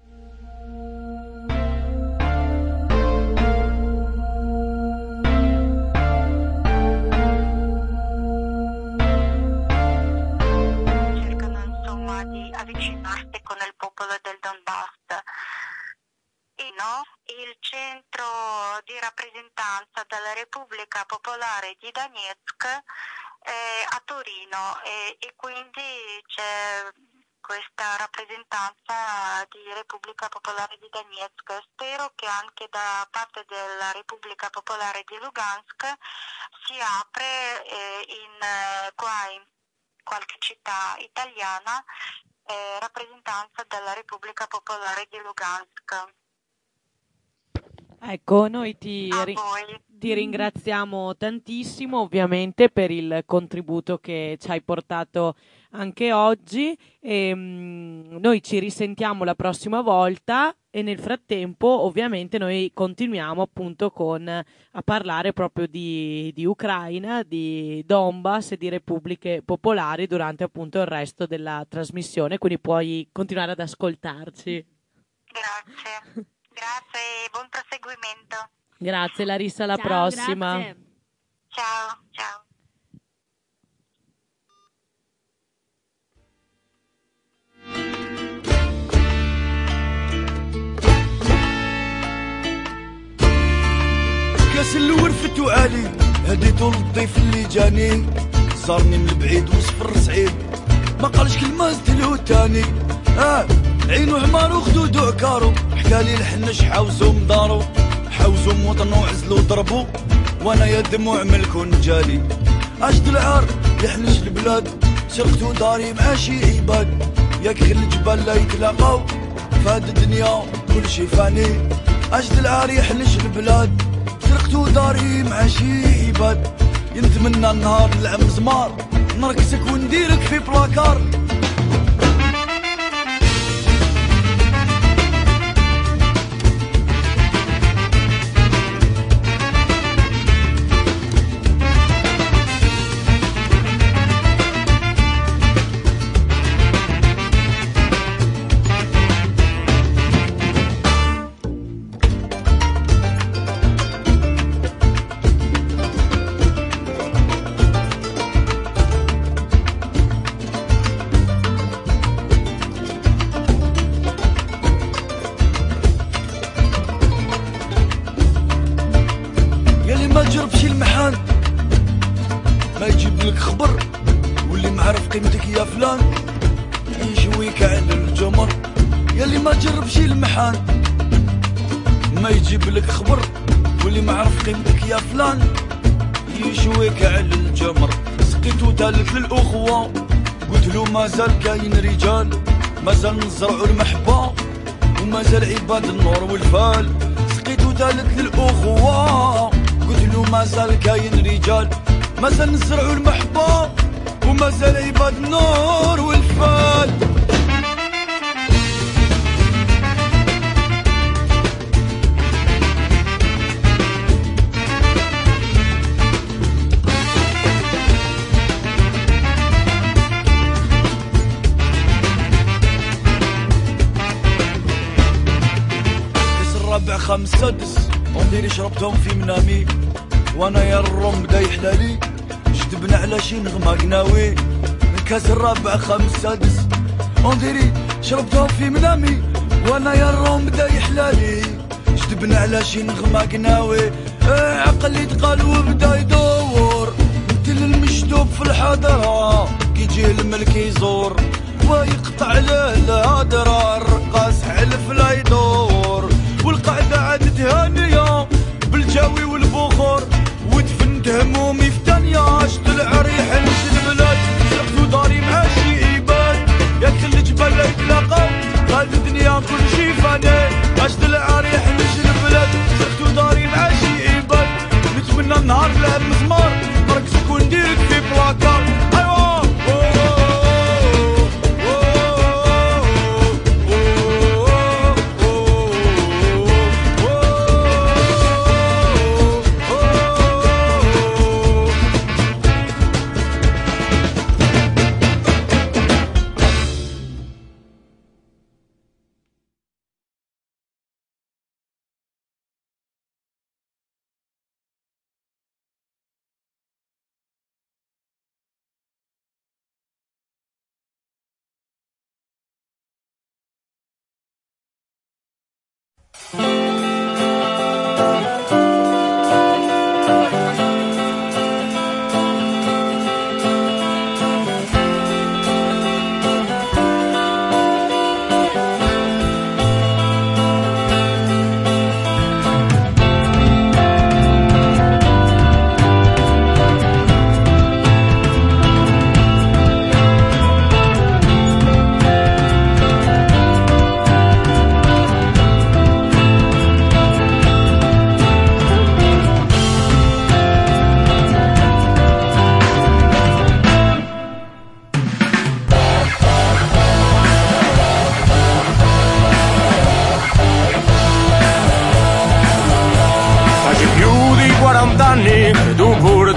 Speaker 8: cercano insomma di avvicinarsi con il popolo del Donbass. E no, il centro di rappresentanza della Repubblica Popolare di Donetsk è a Torino, e, e quindi c'è questa rappresentanza di Repubblica Popolare di Donetsk. Spero che anche da parte della Repubblica Popolare di Lugansk si apre eh, in, eh, qua in qualche città italiana eh, rappresentanza della Repubblica Popolare di Lugansk.
Speaker 5: Ecco, noi ti,
Speaker 8: A
Speaker 5: ri-
Speaker 8: voi.
Speaker 5: ti ringraziamo tantissimo ovviamente per il contributo che ci hai portato anche oggi. E, mm, noi ci risentiamo la prossima volta e nel frattempo ovviamente noi continuiamo appunto con a parlare proprio di, di Ucraina, di Donbass e di repubbliche popolari durante appunto il resto della trasmissione, quindi puoi continuare ad ascoltarci.
Speaker 8: Grazie, grazie e buon proseguimento.
Speaker 5: Grazie Larissa, alla
Speaker 4: Ciao,
Speaker 5: prossima.
Speaker 4: grazie.
Speaker 8: Ciao, ciao.
Speaker 7: كاس الورفت علي هديتو للضيف اللي جاني زارني من البعيد وصفر سعيد ما قالش كلمة زدلو تاني اه عينو حمار وخدودو عكارو حكالي الحنش حاوزو مدارو حاوزو موطنو عزلو ضربو وانا يا دموع ملكون جالي اشد العار يحنش البلاد سرقتو داري مع شي عباد ياك غير الجبال لا يتلاقاو فهاد الدنيا كل شي فاني اشد العار يحنش البلاد سرقتو داري مع شي عباد ينتمنى النهار نلعب زمار نركسك ونديرك في بلاكار قيمتك يا فلان يشويك على الجمر يلي ما جرب شي المحان ما يجيب لك خبر واللي ما عرف قيمتك يا فلان يشويك على الجمر سقيتو تالت للأخوة قلت له مازال كاين رجال مازال نزرعو المحبة ومازال عباد النور والفال سقيتو تالت للأخوة قلت له مازال كاين رجال مازال نزرعو المحبة ومازال عباد النور والفال كاس الرابع خمس سادس ونديري شربتهم في منامي وانا يا الروم بدا يحلالي جدبنا على شي نغمة قناوي من كاس الرابع خمس سادس ونديري شربتهم في منامي وانا يا الروم بدا يحلالي جدبنا على شي نغمة قناوي اه عقلي تقال وبدا يدور مثل المشدوب في الحضرة كيجيه الملك يزور ويقطع له الهدرة الرقاص حلف لا يدور والقعدة عادت هانية بالجاوي والبخور ودفنت همومي في تانية عشت العريح نمشي البلاد سرقتو داري مع شي عباد يا كل جبال لا يتلاقاو هاد الدنيا كل شي فاني عشت العريح نمشي البلاد سرقتو داري مع شي عباد نتمنى النهار لعب مزمار نركزك ونديرك في بلاكار ايوا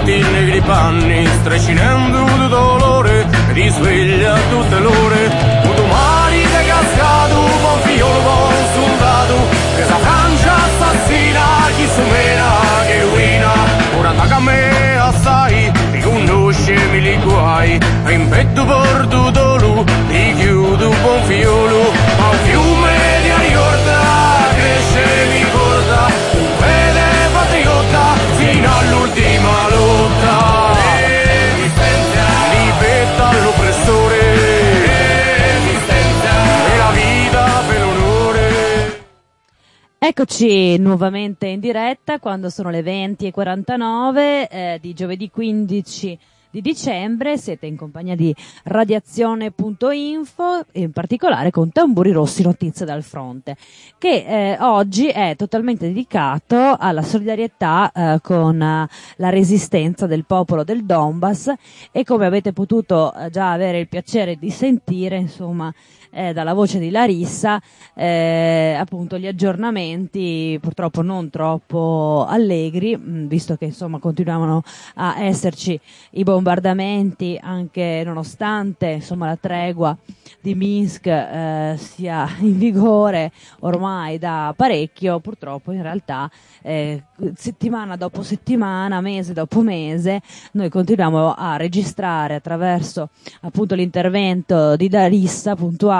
Speaker 9: tutti i negri panni, strecinando di dolore, risveglia tutte l'ore. Un domani sei cascato, buon figliolo, buon soldato, che sa Francia assassina, chi su mena che ruina. Ora attacca a me assai, riconoscemi li guai, in petto porto dolu, ti chiudo buon figliolo, ma un fiume di ricorda, cresce mi porta, un fede patriota, fino all'ultima lotta. Resistenza, libertà all'oppressore, resistenza, e la vita per l'onore.
Speaker 4: Eccoci nuovamente in diretta quando sono le venti e quarantanove eh, di giovedì quindici di dicembre. Siete in compagnia di radiazione punto info e in particolare con Tamburi Rossi Notizie dal Fronte, che eh, oggi è totalmente dedicato alla solidarietà eh, con eh, la resistenza del popolo del Donbass, e come avete potuto eh, già avere il piacere di sentire, insomma, Eh, dalla voce di Larissa, eh, appunto gli aggiornamenti purtroppo non troppo allegri, mh, visto che insomma continuavano a esserci i bombardamenti anche nonostante insomma la tregua di Minsk eh, sia in vigore ormai da parecchio. Purtroppo in realtà eh, settimana dopo settimana, mese dopo mese, noi continuiamo a registrare attraverso appunto l'intervento di Larissa puntuale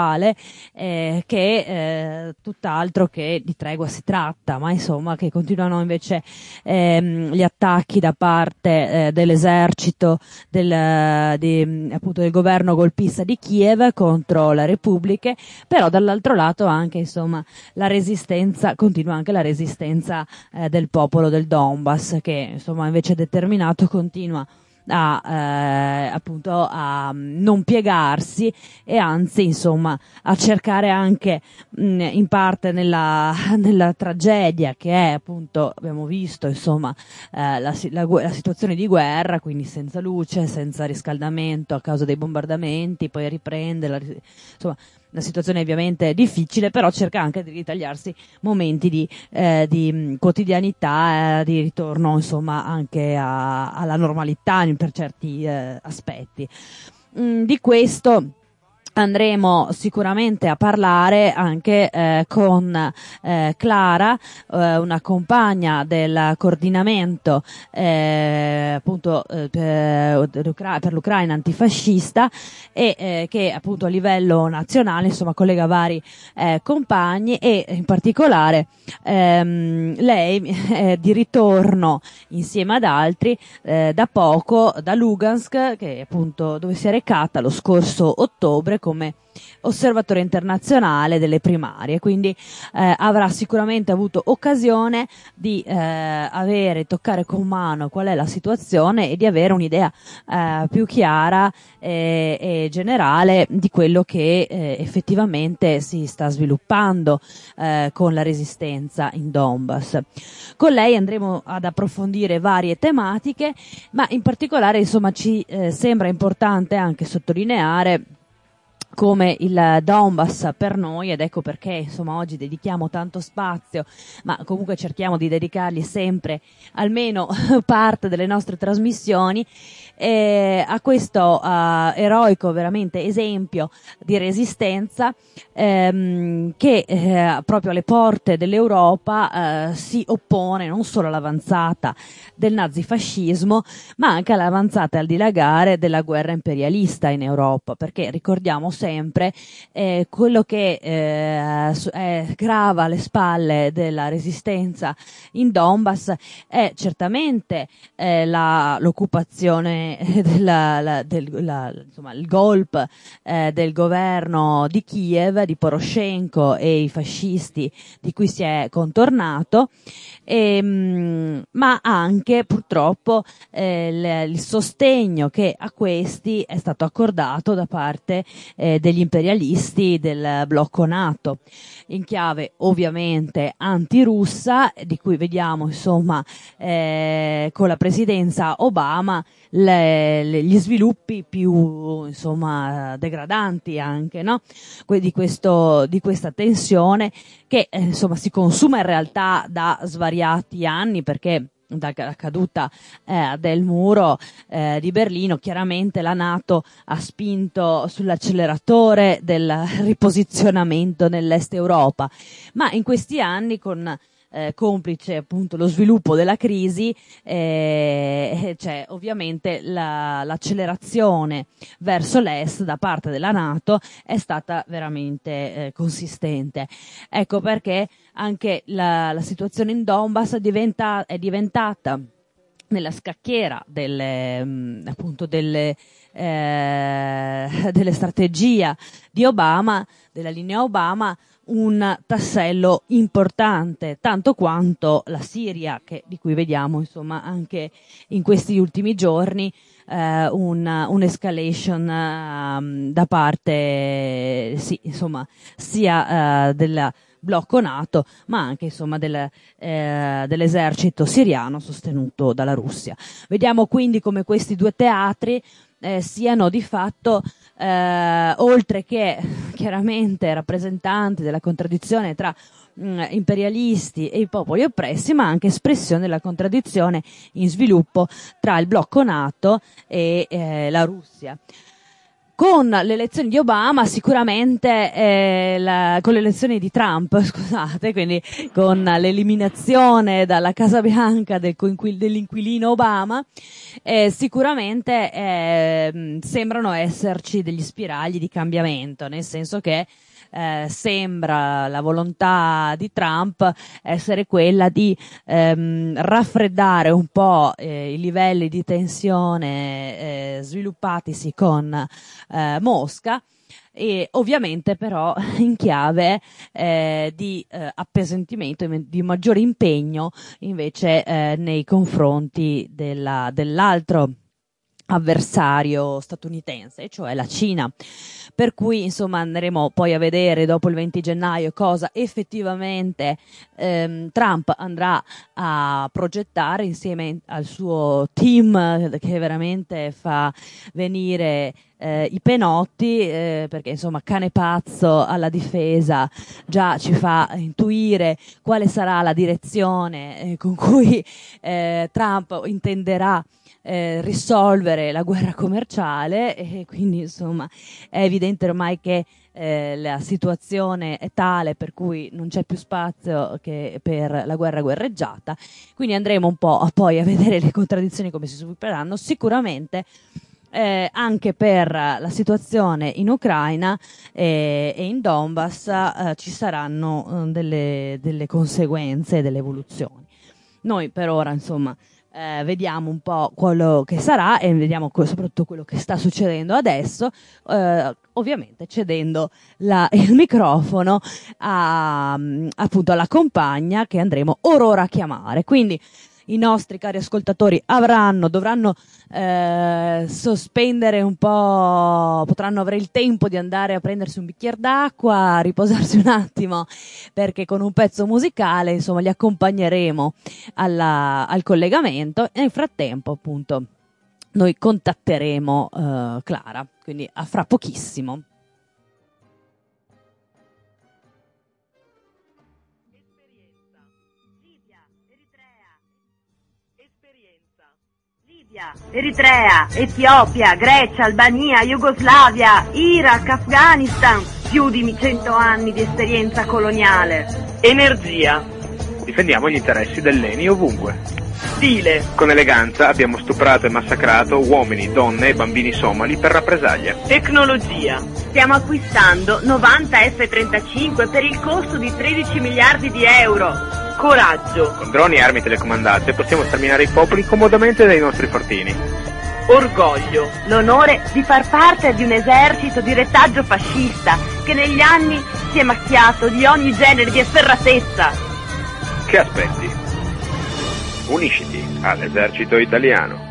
Speaker 4: Eh, che eh, tutt'altro che di tregua si tratta, ma insomma che continuano invece ehm, gli attacchi da parte eh, dell'esercito del, di, appunto del governo golpista di Kiev contro le repubbliche, però dall'altro lato anche insomma la resistenza, continua anche la resistenza eh, del popolo del Donbass, che insomma invece determinato continua a eh, appunto a non piegarsi e anzi insomma a cercare anche mh, in parte nella, nella tragedia che è appunto, abbiamo visto insomma eh, la, la, la situazione di guerra, quindi senza luce, senza riscaldamento a causa dei bombardamenti, poi riprende la, insomma una situazione ovviamente difficile, però cerca anche di ritagliarsi momenti di, eh, di quotidianità, eh, di ritorno insomma anche a, alla normalità per certi eh, aspetti. Mm, di questo andremo sicuramente a parlare anche eh, con eh, Clara, eh, una compagna del coordinamento eh, appunto eh, per, per l'Ucraina antifascista, e eh, che appunto a livello nazionale insomma collega vari eh, compagni, e in particolare ehm, lei è di ritorno insieme ad altri eh, da poco da Lugansk, che appunto dove si è recata lo scorso ottobre come osservatore internazionale delle primarie, quindi eh, avrà sicuramente avuto occasione di eh, avere, toccare con mano qual è la situazione e di avere un'idea eh, più chiara e, e generale di quello che eh, effettivamente si sta sviluppando eh, con la resistenza in Donbass. Con lei andremo ad approfondire varie tematiche, ma in particolare insomma ci eh, sembra importante anche sottolineare come il Donbass per noi, ed ecco perché insomma oggi dedichiamo tanto spazio, ma comunque cerchiamo di dedicargli sempre almeno parte delle nostre trasmissioni, eh, a questo uh, eroico veramente esempio di resistenza ehm, che eh, proprio alle porte dell'Europa eh, si oppone non solo all'avanzata del nazifascismo, ma anche all'avanzata e al dilagare della guerra imperialista in Europa, perché ricordiamo sempre eh, quello che eh, è, grava alle spalle della resistenza in Donbass è certamente eh, la, l'occupazione della, la, del, la, insomma, il golpe eh, del governo di Kiev, di Poroshenko e i fascisti di cui si è contornato, e, mh, ma anche purtroppo eh, il, il sostegno che a questi è stato accordato da parte eh, degli imperialisti del blocco NATO, in chiave ovviamente antirussa, di cui vediamo insomma eh, con la presidenza Obama le, le, gli sviluppi più insomma degradanti anche, no? Di questo, di questa tensione che eh, insomma si consuma in realtà da svariati anni, perché dalla caduta eh, del muro eh, di Berlino. Chiaramente la NATO ha spinto sull'acceleratore del riposizionamento nell'est Europa, ma in questi anni, con eh, complice appunto lo sviluppo della crisi, eh, c'è ovviamente la, l'accelerazione verso l'est da parte della NATO è stata veramente eh, consistente. Ecco perché anche la, la situazione in Donbass diventa, è diventata nella scacchiera delle, mh, appunto delle, eh, delle strategie di Obama, della linea Obama, un tassello importante, tanto quanto la Siria, che, di cui vediamo insomma anche in questi ultimi giorni eh, un, un'escalation eh, da parte sì, insomma, sia eh, della blocco NATO, ma anche insomma del, eh, dell'esercito siriano sostenuto dalla Russia. Vediamo quindi come questi due teatri eh, siano di fatto, eh, oltre che chiaramente rappresentanti della contraddizione tra mh, imperialisti e i popoli oppressi, ma anche espressione della contraddizione in sviluppo tra il blocco NATO e eh, la Russia. Con le elezioni di Obama sicuramente, eh, la, con le elezioni di Trump, scusate, quindi con l'eliminazione dalla Casa Bianca del, dell'inquilino Obama, eh, sicuramente eh, sembrano esserci degli spiragli di cambiamento, nel senso che Eh, sembra la volontà di Trump essere quella di ehm, raffreddare un po' eh, i livelli di tensione eh, sviluppatisi con eh, Mosca, e ovviamente però in chiave eh, di eh, appesantimento, di maggiore impegno invece eh, nei confronti della, dell'altro avversario statunitense, cioè la Cina. Per cui insomma andremo poi a vedere dopo il venti gennaio cosa effettivamente ehm, Trump andrà a progettare insieme al suo team, che veramente fa venire eh, i penotti, eh, perché insomma cane pazzo alla difesa già ci fa intuire quale sarà la direzione eh, con cui eh, Trump intenderà Eh, risolvere la guerra commerciale, e quindi insomma è evidente ormai che eh, la situazione è tale per cui non c'è più spazio che per la guerra guerreggiata. Quindi andremo un po' a poi a vedere le contraddizioni come si svilupperanno. Sicuramente eh, anche per la situazione in Ucraina eh, e in Donbass eh, ci saranno eh, delle, delle conseguenze, delle evoluzioni. Noi per ora insomma Eh, vediamo un po' quello che sarà e vediamo co- soprattutto quello che sta succedendo adesso, eh, ovviamente cedendo la, il microfono a, appunto alla compagna che andremo or ora a chiamare. Quindi i nostri cari ascoltatori avranno, dovranno eh, sospendere un po', potranno avere il tempo di andare a prendersi un bicchiere d'acqua, riposarsi un attimo, perché con un pezzo musicale insomma li accompagneremo alla, al collegamento, e nel frattempo appunto noi contatteremo eh, Clara, quindi a fra pochissimo.
Speaker 10: Eritrea, Etiopia, Grecia, Albania, Jugoslavia, Iraq, Afghanistan, più di cento anni di esperienza coloniale.
Speaker 11: Energia. Difendiamo gli interessi dell'E N I ovunque. Stile. Con eleganza abbiamo stuprato e massacrato uomini, donne e bambini somali per rappresaglia.
Speaker 10: Tecnologia. Stiamo acquistando novanta F trentacinque per il costo di tredici miliardi di euro. Coraggio.
Speaker 11: Con droni e armi telecomandate possiamo sterminare i popoli comodamente dai nostri fortini.
Speaker 10: Orgoglio. L'onore di far parte di un esercito di retaggio fascista che negli anni si è macchiato di ogni genere di efferratezza.
Speaker 11: Che aspetti? Unisciti all'esercito italiano.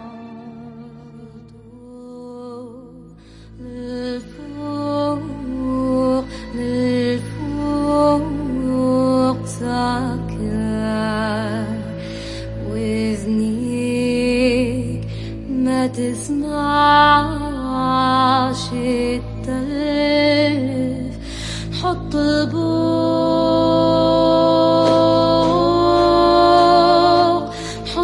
Speaker 12: ما تسمعش التلف حط بوق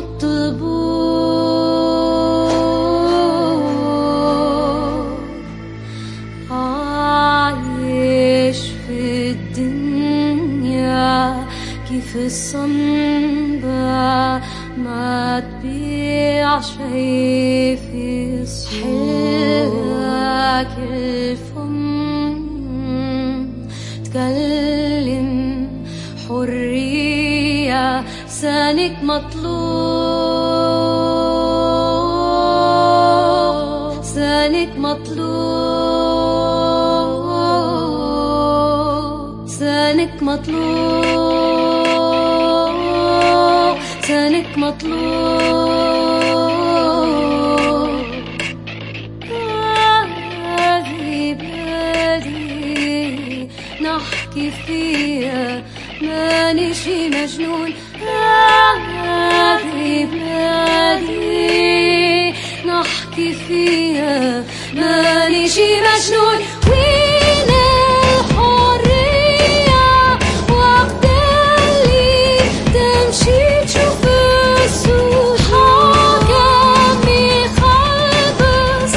Speaker 12: الصنبة ما تبيع شي في حلك الفم تكلم حرية لسانك مطلوب لسانك مطلوب لسانك مطلوب لسانك مطلوب هذه بلادي نحكي فيها ماني شي مجنون هذه بلادي نحكي فيها ماني شي مجنون وين الحرية وقت اللي تمشي تشوف السوق حاكم يخلص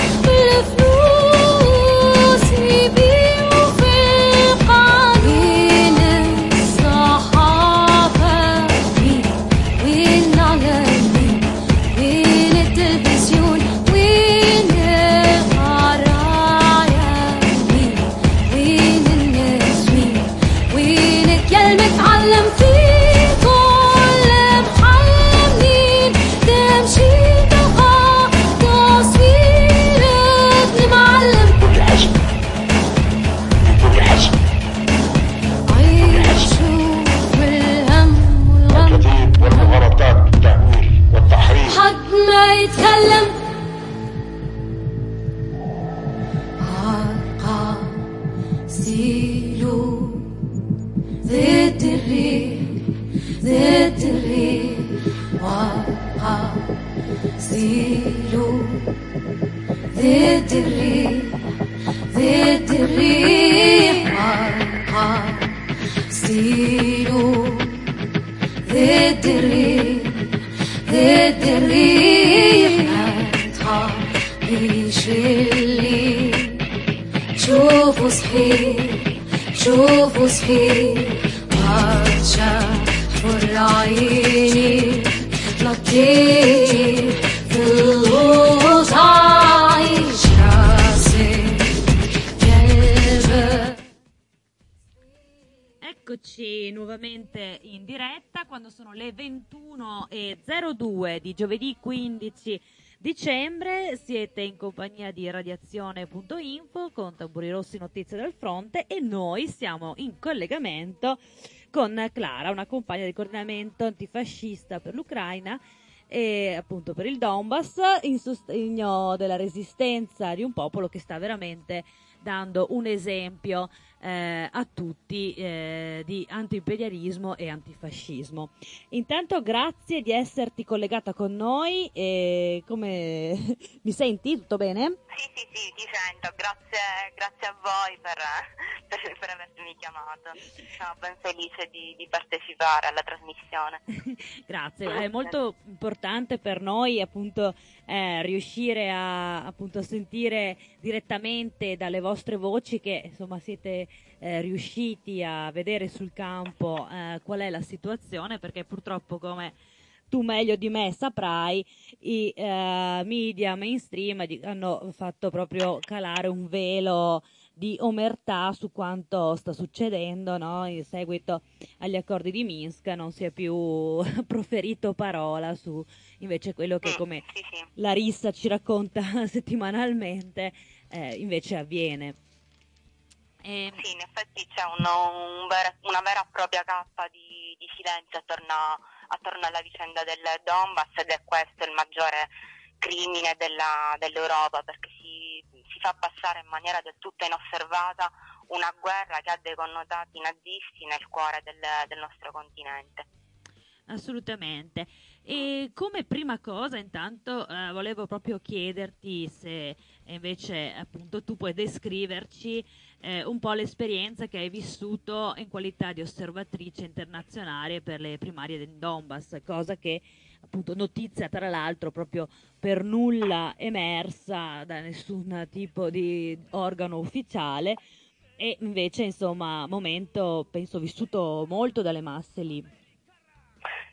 Speaker 12: بالفلوس يبيعوا في القانون الصحافة وين وين الإعلام وين التلفزيون وين القراية وين وين الناس وين وينك يا المتعلم في كل محل منين تمشي تلقى تصوير ابن معلم كل عشق كل عشق عيشوا في الهم والغم
Speaker 13: الكذب والمغالطات بالتأويل والتحريف
Speaker 12: حد ما يتكلم عرقا سيلو ضد الريح ضد الريح عرقا سيلو ضد الريح ضد الريح عرقا سيلو ضد الريح ضد الريح ما تخافيش اللي شوفوا صحيح شوفوا صحيح عطشة حر عيني لطيف في الغوص عايش راسي قلبك.
Speaker 4: Eccoci nuovamente in diretta quando sono le ventuno e zero due di giovedì quindici dicembre. Siete in compagnia di radiazione punto info con Tamburi Rossi Notizie dal Fronte e noi siamo in collegamento con Clara, una compagna di coordinamento antifascista per l'Ucraina e appunto per il Donbass, in sostegno della resistenza di un popolo che sta veramente dando un esempio eh, a tutti eh, di antiimperialismo e antifascismo. Intanto grazie di esserti collegata con noi e come mi senti? Tutto bene?
Speaker 8: Sì, sì, sì, ti sento, grazie, grazie a voi per, per, per avermi chiamato, sono ben felice di, di partecipare alla trasmissione.
Speaker 4: Grazie, è molto importante per noi appunto eh, riuscire a appunto sentire direttamente dalle vostre voci che insomma siete eh, riusciti a vedere sul campo eh, qual è la situazione, perché purtroppo, come tu meglio di me saprai, i eh, media mainstream di- hanno fatto proprio calare un velo di omertà su quanto sta succedendo, no? In seguito agli accordi di Minsk non si è più proferito parola su invece quello che, come
Speaker 8: Sì, sì.
Speaker 4: la Rissa ci racconta settimanalmente, eh, invece avviene. E-
Speaker 8: Sì, in effetti c'è uno- un vera- una vera e propria cappa di, di silenzio attorno, attorno alla vicenda del Donbass, ed è questo il maggiore crimine della- dell'Europa, perché si, si fa passare in maniera del tutto inosservata una guerra che ha dei connotati nazisti nel cuore del, del nostro continente.
Speaker 4: Assolutamente. E come prima cosa, intanto, eh, volevo proprio chiederti se eh, invece appunto tu puoi descriverci eh, un po' l'esperienza che hai vissuto in qualità di osservatrice internazionale per le primarie del Donbass, cosa che appunto notizia tra l'altro proprio per nulla emersa da nessun tipo di organo ufficiale, e invece insomma momento penso vissuto molto dalle masse lì.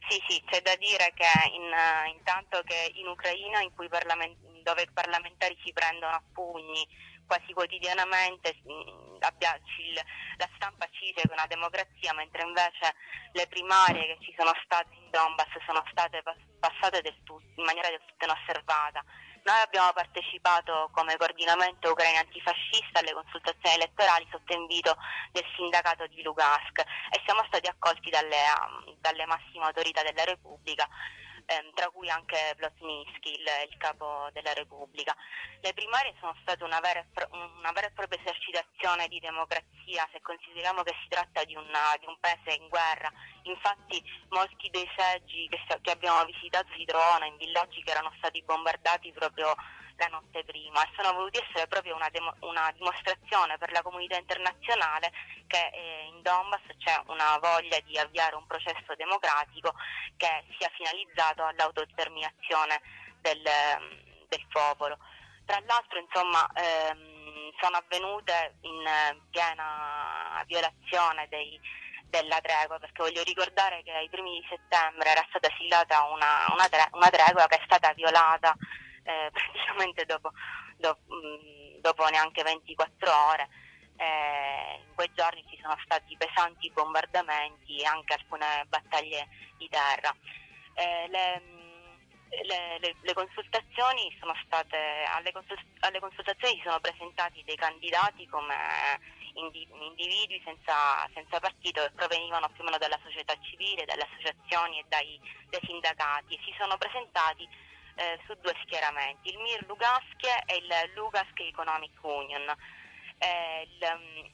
Speaker 8: Sì, sì, c'è da dire che in, eh, intanto che in Ucraina, in cui parlamen- dove i parlamentari si prendono a pugni quasi quotidianamente, mh, abbia- ci- la stampa ci dice che è una democrazia, mentre invece le primarie che ci sono state in Donbass sono state pas- passate del tutto, in maniera del tutto inosservata. Noi abbiamo partecipato come coordinamento ucraino antifascista alle consultazioni elettorali sotto invito del sindacato di Lugansk e siamo stati accolti dalle, um, dalle massime autorità della Repubblica, ehm, tra cui anche Plotnitsky, il, il capo della Repubblica. Le primarie sono state una vera, e pro- una vera e propria esercitazione di democrazia, se consideriamo che si tratta di, una, di un paese in guerra. Infatti molti dei seggi che, che abbiamo visitato si trovavano in villaggi che erano stati bombardati proprio la notte prima e sono voluti essere proprio una, demo, una dimostrazione per la comunità internazionale che eh, in Donbass c'è una voglia di avviare un processo democratico che sia finalizzato all'autodeterminazione del, del popolo. Tra l'altro, insomma, ehm, sono avvenute in piena violazione dei, della tregua, perché voglio ricordare che ai primi di settembre era stata siglata una, una, tre, una tregua che è stata violata eh, praticamente dopo, dopo, mh, dopo neanche ventiquattro ore. Eh, in quei giorni ci sono stati pesanti bombardamenti e anche alcune battaglie di terra. Eh, le, le, le, le consultazioni sono state alle, consul, alle consultazioni si sono presentati dei candidati come individui senza, senza partito che provenivano più o meno dalla società civile, dalle associazioni e dai, dai sindacati e si sono presentati eh, su due schieramenti, il Mir Lugansk e il Lugansk Economic Union. Eh, il,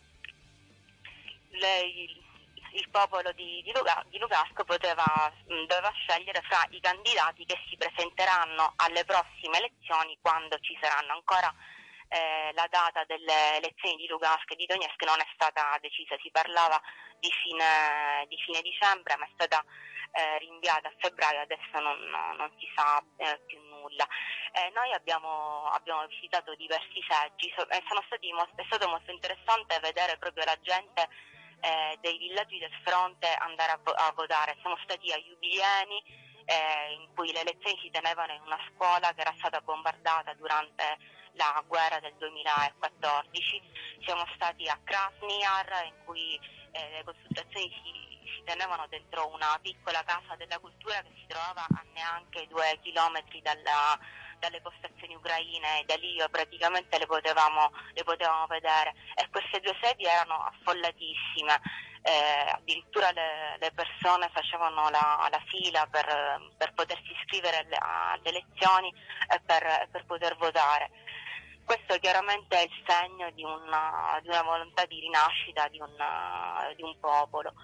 Speaker 8: le, il, il popolo di, di, Luga, di Lugansk poteva, mh, doveva scegliere fra i candidati che si presenteranno alle prossime elezioni quando ci saranno ancora. Eh, la data delle elezioni di Lugansk e di Donetsk non è stata decisa, si parlava di fine, di fine dicembre, ma è stata eh, rinviata a febbraio, adesso non, non si sa eh, più nulla. Eh, noi abbiamo, abbiamo visitato diversi seggi so, e sono stati, è stato molto interessante vedere proprio la gente eh, dei villaggi del fronte andare a, vo- a votare. Siamo stati a Yubilieni, eh, in cui le elezioni si tenevano in una scuola che era stata bombardata durante la guerra del duemilaquattordici, siamo stati a Krasnyar in cui eh, le consultazioni si, si tenevano dentro una piccola casa della cultura che si trovava a neanche due chilometri dalla, dalle postazioni ucraine e da lì praticamente le potevamo, le potevamo vedere e queste due sedi erano affollatissime, eh, addirittura le, le persone facevano la, la fila per, per potersi iscrivere alle, alle elezioni e per, per poter votare. Questo chiaramente è il segno di una, di una volontà di rinascita di un, di un popolo.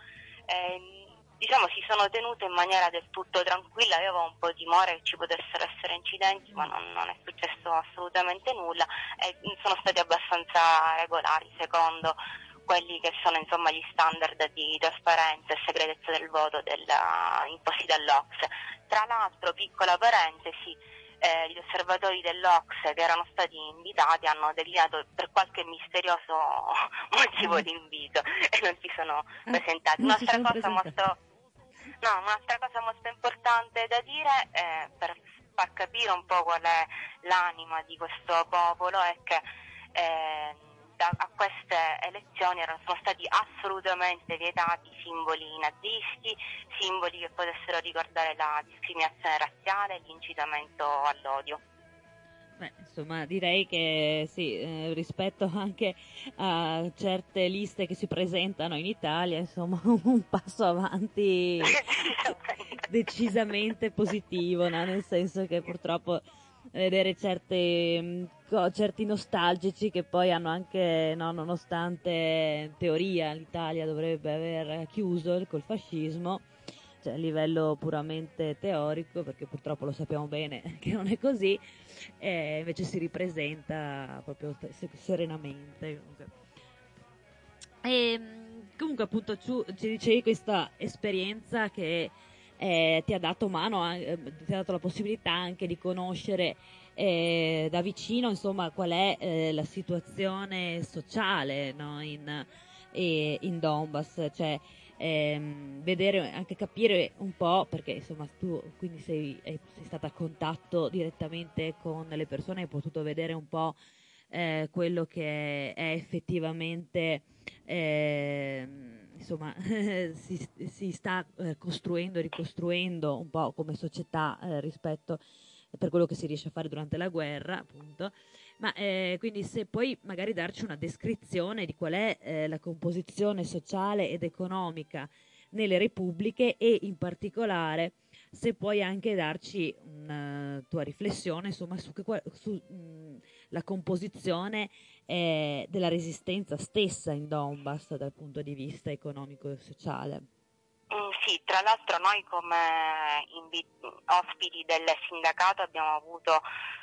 Speaker 8: Eh, diciamo si sono tenute in maniera del tutto tranquilla, avevo un po' timore che ci potessero essere incidenti, ma non, non è successo assolutamente nulla e sono stati abbastanza regolari secondo quelli che sono insomma gli standard di trasparenza e segretezza del voto della, imposti dall'O C S E. Tra l'altro, piccola parentesi, Eh, gli osservatori dell'O C S E che erano stati invitati hanno declinato per qualche misterioso motivo l'invito e non si sono
Speaker 4: Ah,
Speaker 8: presentati.
Speaker 4: non si
Speaker 8: Un'altra
Speaker 4: sono
Speaker 8: cosa
Speaker 4: presentati.
Speaker 8: molto no, un'altra cosa molto importante da dire eh, per far capire un po' qual è l'anima di questo popolo è che eh, da, a queste elezioni erano, sono stati assolutamente vietati simboli nazisti, simboli che potessero ricordare la discriminazione razziale e l'incitamento all'odio.
Speaker 4: Beh, insomma, direi che sì, eh, rispetto anche a certe liste che si presentano in Italia, insomma, un passo avanti decisamente positivo, no? Nel senso che purtroppo vedere certe, mh, co- certi nostalgici che poi hanno anche, no, nonostante in teoria l'Italia dovrebbe aver chiuso col fascismo, cioè a livello puramente teorico, perché purtroppo lo sappiamo bene che non è così, e invece si ripresenta proprio se- serenamente. Comunque. E, comunque appunto tu ci dicevi questa esperienza che eh, ti ha dato mano, eh, ti ha dato la possibilità anche di conoscere eh, da vicino insomma qual è eh, la situazione sociale, no, in, eh, in Donbass, cioè ehm, vedere, anche capire un po', perché insomma tu quindi sei, sei stata a contatto direttamente con le persone, hai potuto vedere un po' eh, quello che è effettivamente eh, insomma si, si sta eh, costruendo, ricostruendo un po' come società eh, rispetto per quello che si riesce a fare durante la guerra, appunto. Ma eh, quindi se puoi magari darci una descrizione di qual è eh, la composizione sociale ed economica nelle repubbliche e in particolare se puoi anche darci una tua riflessione insomma su, che, su mh, la composizione eh, della resistenza stessa in Donbass dal punto di vista economico e sociale.
Speaker 8: Mm, sì, tra l'altro noi come invi- ospiti del sindacato abbiamo avuto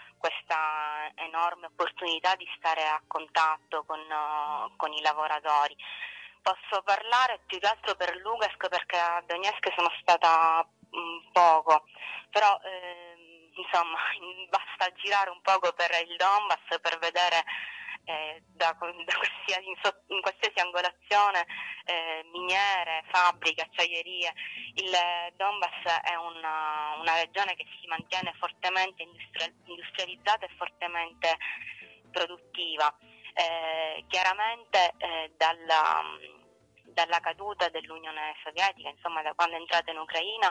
Speaker 8: questa enorme opportunità di stare a contatto con, uh, con i lavoratori. Posso parlare più che altro per Lugansk perché a Donetsk sono stata um, poco, però eh, insomma basta girare un poco per il Donbass per vedere eh, da, da qualsiasi, in, so, in qualsiasi angolazione eh, miniere, fabbriche, acciaierie. Il Donbass è una, una regione che si mantiene fortemente industrial, industrializzata e fortemente produttiva. Eh, chiaramente eh, dalla, dalla caduta dell'Unione Sovietica, insomma da quando è entrata in Ucraina,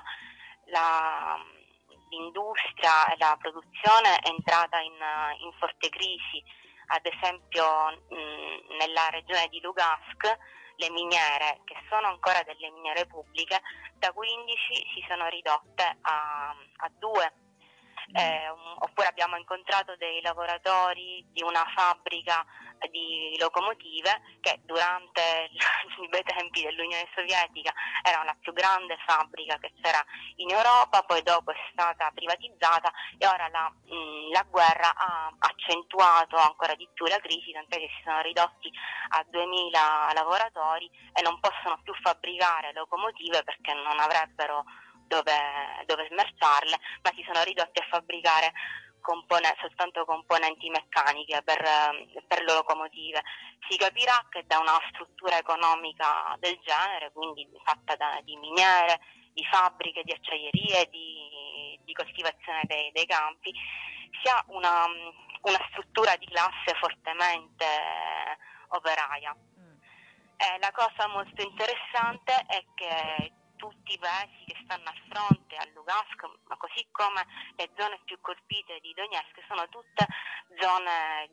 Speaker 8: la, l'industria e la produzione è entrata in, in forte crisi. Ad esempio mh, nella regione di Lugansk le miniere, che sono ancora delle miniere pubbliche, da quindici si sono ridotte a, a due. Eh, um, oppure abbiamo incontrato dei lavoratori di una fabbrica di locomotive che durante i bei tempi dell'Unione Sovietica era la più grande fabbrica che c'era in Europa, poi dopo è stata privatizzata e ora la, mh, la guerra ha accentuato ancora di più la crisi, tant'è che si sono ridotti a duemila lavoratori e non possono più fabbricare locomotive perché non avrebbero dove, dove smerciarle, ma si sono ridotti a fabbricare compone- soltanto componenti meccaniche per, per le locomotive. Si capirà che da una struttura economica del genere, quindi fatta da, di miniere, di fabbriche, di acciaierie, di, di coltivazione dei, dei campi, sia una, una struttura di classe fortemente operaia. E la cosa molto interessante è che tutti i paesi che stanno al fronte a Lugansk, ma così come le zone più colpite di Donetsk, sono tutte zone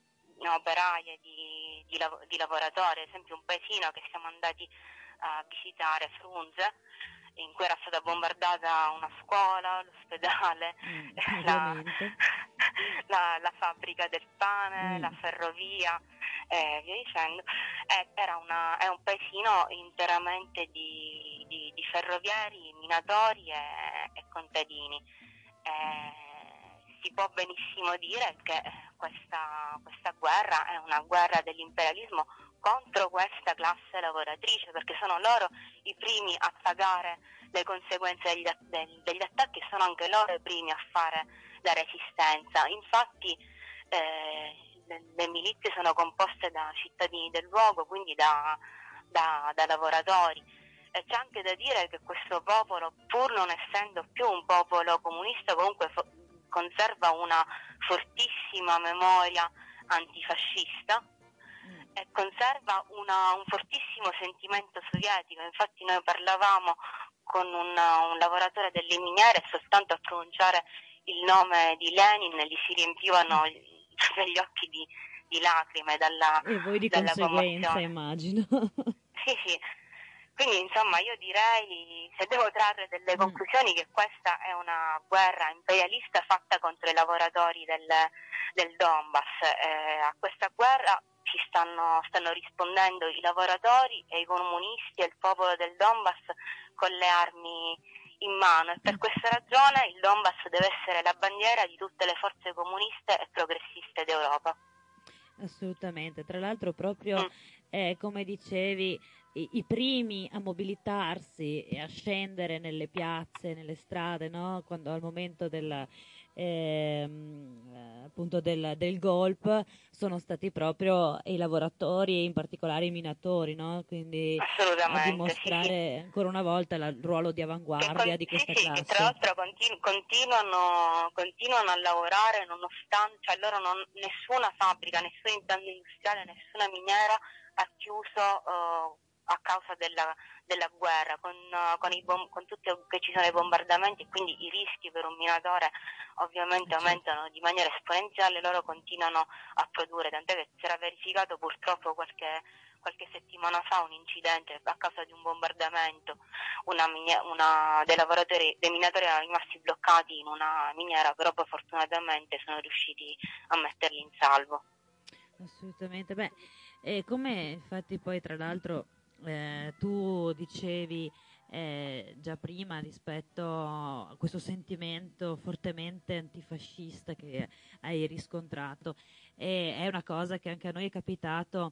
Speaker 8: operaie di, di, di lavoratori. Ad esempio un paesino che siamo andati a visitare, Frunze, in cui era stata bombardata una scuola, l'ospedale, mm, la, la, la fabbrica del pane, mm. la ferrovia e via dicendo. Eh, era una, è un paesino interamente di, di, di ferrovieri, minatori e, e contadini. Eh, si può benissimo dire che questa, questa guerra è una guerra dell'imperialismo contro questa classe lavoratrice, perché sono loro i primi a pagare le conseguenze degli, degli, degli attacchi e sono anche loro i primi a fare la resistenza. Infatti eh, le, le milizie sono composte da cittadini del luogo, quindi da, da, da lavoratori. E c'è anche da dire che questo popolo, pur non essendo più un popolo comunista, comunque fo- conserva una fortissima memoria antifascista e conserva una, un fortissimo sentimento sovietico. Infatti noi parlavamo con un, un lavoratore delle miniere e soltanto a pronunciare il nome di Lenin gli si riempivano gli occhi di, di lacrime dalla,
Speaker 4: e voi di
Speaker 8: dalla
Speaker 4: conseguenza
Speaker 8: commozione.
Speaker 4: immagino.
Speaker 8: Sì, sì. Quindi insomma io direi, se devo trarre delle conclusioni, che questa è una guerra imperialista fatta contro i lavoratori del, del Donbass. Eh, a questa guerra ci stanno, stanno rispondendo i lavoratori e i comunisti e il popolo del Donbass con le armi in mano, e per questa ragione il Donbass deve essere la bandiera di tutte le forze comuniste e progressiste d'Europa.
Speaker 4: Assolutamente, tra l'altro proprio mm. eh, come dicevi i, i primi a mobilitarsi e a scendere nelle piazze, nelle strade, no? Quando al momento della, ehm, eh, appunto del, del golpe sono stati proprio i lavoratori e in particolare i minatori, no? Quindi a dimostrare ancora una volta la- il ruolo di avanguardia di questa
Speaker 8: Sì, che tra
Speaker 4: classe.
Speaker 8: l'altro continu- continuano, continuano a lavorare nonostante, cioè loro non, nessuna fabbrica, nessun impianto industriale, nessuna miniera ha chiuso eh, a causa della, della guerra, con, eh, con, i bom- con tutti che ci sono i bombardamenti e quindi i rischi per un minatore ovviamente aumentano di maniera esponenziale, loro continuano a produrre, tant'è che si era verificato purtroppo qualche qualche settimana fa un incidente a causa di un bombardamento, una mine- una- dei lavoratori, dei minatori erano rimasti bloccati in una miniera, però poi fortunatamente sono riusciti a metterli in salvo.
Speaker 4: Assolutamente, beh, e come infatti poi tra l'altro eh, tu dicevi eh, già prima rispetto a questo sentimento fortemente antifascista che hai riscontrato, e è una cosa che anche a noi è capitato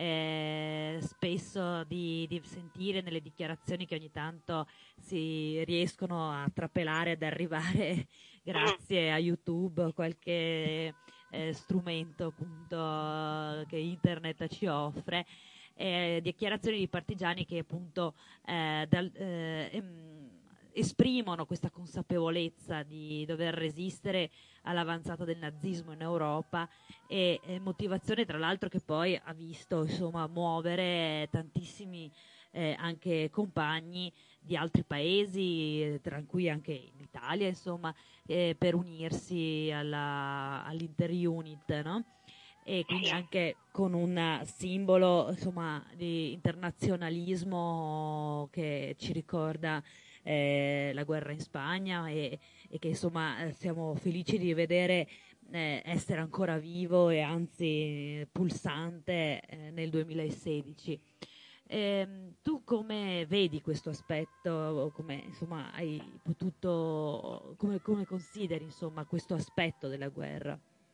Speaker 4: eh, spesso di, di sentire nelle dichiarazioni che ogni tanto si riescono a trapelare ad arrivare grazie a YouTube o qualche eh, strumento appunto che internet ci offre, eh, dichiarazioni di partigiani che appunto eh, dal, eh, em, esprimono questa consapevolezza di dover resistere all'avanzata del nazismo in Europa, e, e motivazione tra l'altro che poi ha visto insomma muovere tantissimi eh, anche compagni di altri paesi, eh, tra cui anche l'Italia, insomma, eh, per unirsi alla, all'Inter-Unit, no? E quindi anche con un simbolo insomma di internazionalismo che ci ricorda eh, la guerra in Spagna, e, e che insomma eh, siamo felici di vedere eh, essere ancora vivo e anzi pulsante eh, nel duemilasedici. Ehm, tu come vedi questo aspetto? Come insomma hai potuto, come, come consideri insomma questo aspetto della guerra?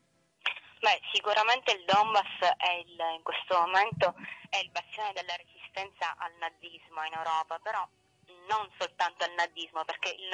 Speaker 8: Beh, sicuramente il Donbass è il, in questo momento è il bastione della resistenza al nazismo in Europa, però non soltanto al nazismo, perché il,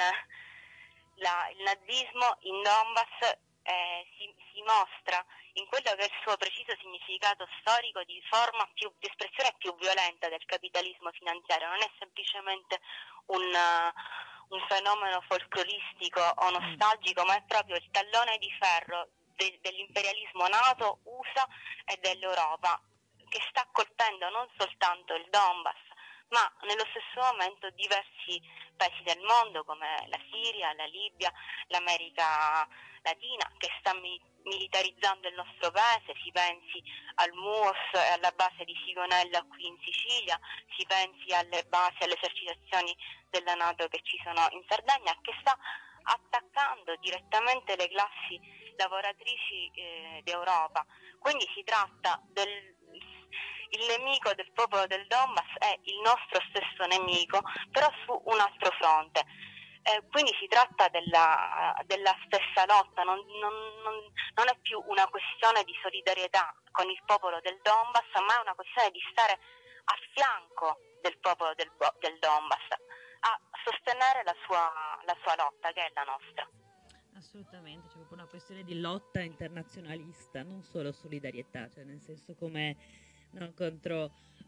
Speaker 8: la- il nazismo in Donbass eh, si, si mostra in quello che è il suo preciso significato storico di forma più, di espressione più violenta del capitalismo finanziario, non è semplicemente un, uh, un fenomeno folcloristico o nostalgico, ma è proprio il tallone di ferro de- dell'imperialismo NATO, U S A e dell'Europa, che sta colpendo non soltanto il Donbass, ma nello stesso momento diversi paesi del mondo come la Siria, la Libia, l'America Latina, che sta mi- militarizzando il nostro paese. Si pensi al M U O S e alla base di Sigonella qui in Sicilia, si pensi alle basi, alle esercitazioni della NATO che ci sono in Sardegna, che sta attaccando direttamente le classi lavoratrici eh, d'Europa. Quindi si tratta del il nemico del popolo del Donbass è il nostro stesso nemico, però su un altro fronte. Eh, quindi si tratta della, della stessa lotta, non, non, non, non è più una questione di solidarietà con il popolo del Donbass, ma è una questione di stare a fianco del popolo del, del Donbass, a sostenere la sua, la sua lotta, che è la nostra.
Speaker 4: Assolutamente, c'è proprio una questione di lotta internazionalista, non solo solidarietà, cioè nel senso come no, contro,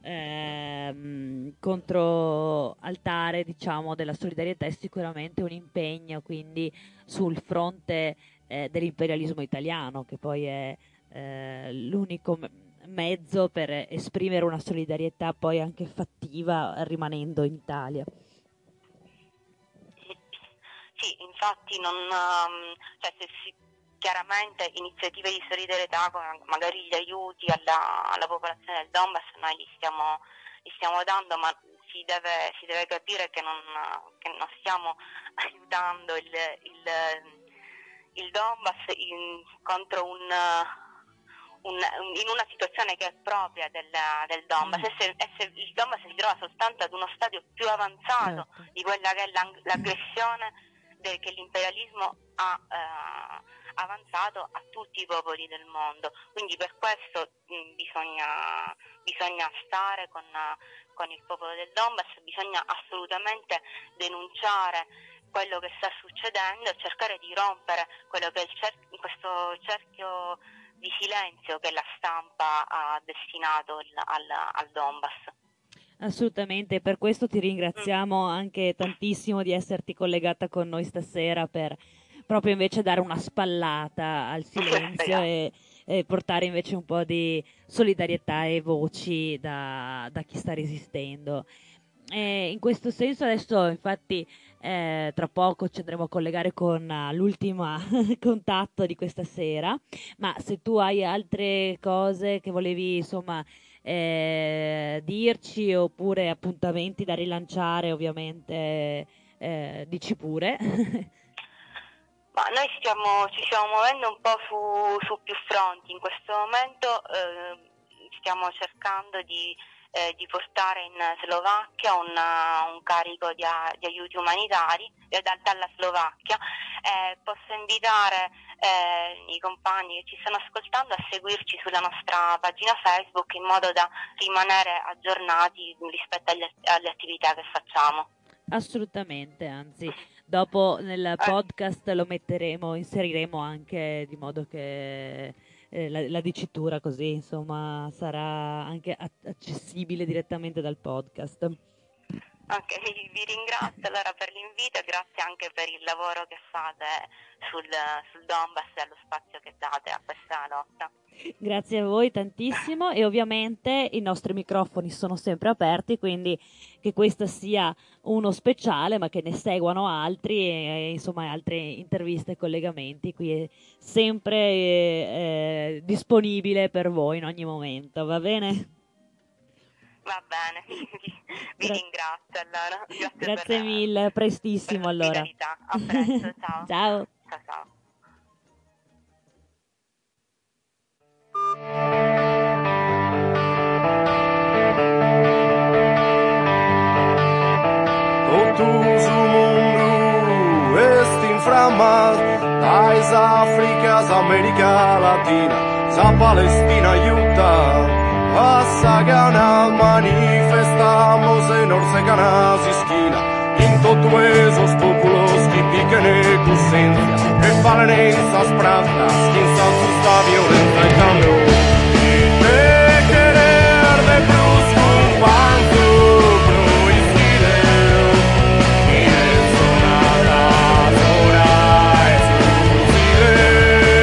Speaker 4: ehm, contro altare diciamo della solidarietà è sicuramente un impegno quindi sul fronte eh, dell'imperialismo italiano, che poi è eh, l'unico me- mezzo per esprimere una solidarietà poi anche fattiva rimanendo in Italia.
Speaker 8: Sì, infatti non, um, cioè se si, chiaramente iniziative di solidarietà come magari gli aiuti alla, alla popolazione del Donbass noi li stiamo, li stiamo dando, ma si deve, si deve capire che non, che non stiamo aiutando il, il, il Donbass in, contro un, un, in una situazione che è propria del, del Donbass, e se, e se il Donbass si trova soltanto ad uno stadio più avanzato di quella che è l'ang- l'aggressione de- che l'imperialismo ha eh, avanzato a tutti i popoli del mondo. Quindi per questo mh, bisogna, bisogna stare con, con il popolo del Donbass, bisogna assolutamente denunciare quello che sta succedendo e cercare di rompere quello che è il cer- questo cerchio di silenzio che la stampa ha destinato il, al, al Donbass.
Speaker 4: Assolutamente, per questo ti ringraziamo anche tantissimo di esserti collegata con noi stasera per proprio invece dare una spallata al silenzio e, e portare invece un po' di solidarietà e voci da, da chi sta resistendo. E in questo senso adesso infatti eh, tra poco ci andremo a collegare con uh, l'ultimo contatto di questa sera, ma se tu hai altre cose che volevi insomma eh, dirci oppure appuntamenti da rilanciare ovviamente eh, dici pure.
Speaker 8: Ma noi stiamo, ci stiamo muovendo un po' su, su più fronti. In questo momento eh, stiamo cercando di, eh, di portare in Slovacchia una, un carico di, di aiuti umanitari eh, da, dalla Slovacchia. Eh, posso invitare eh, i compagni che ci stanno ascoltando a seguirci sulla nostra pagina Facebook in modo da rimanere aggiornati rispetto agli, alle attività che facciamo.
Speaker 4: Assolutamente, anzi dopo nel podcast lo metteremo, inseriremo anche di modo che eh, la, la dicitura così insomma sarà anche accessibile direttamente dal podcast.
Speaker 8: Ok, vi ringrazio allora per l'invito e grazie anche per il lavoro che fate sul, sul Donbass e allo spazio che date a questa lotta.
Speaker 4: Grazie a voi tantissimo e ovviamente i nostri microfoni sono sempre aperti, quindi che questo sia uno speciale ma che ne seguano altri e insomma altre interviste e collegamenti, qui è sempre eh, disponibile per voi in ogni momento, va bene?
Speaker 8: Va bene, vi
Speaker 4: Gra-
Speaker 8: ringrazio allora. Grazie,
Speaker 4: Grazie
Speaker 8: per,
Speaker 4: mille, prestissimo
Speaker 8: per
Speaker 4: allora.
Speaker 8: A presto, ciao.
Speaker 4: Ciao.
Speaker 8: Ciao, ciao.
Speaker 9: Todo o mundo está inflamado, desde África, a América Latina, a Palestina y Utah. Hasta ganar manifestamos en Orsecanas y esquina, en todos esos pueblos que pican en ausencia, que falan en esas pratas, que insultan la violencia y cambio. Y te querer de plus un panto prohibir, y eso nada ahora es imposible.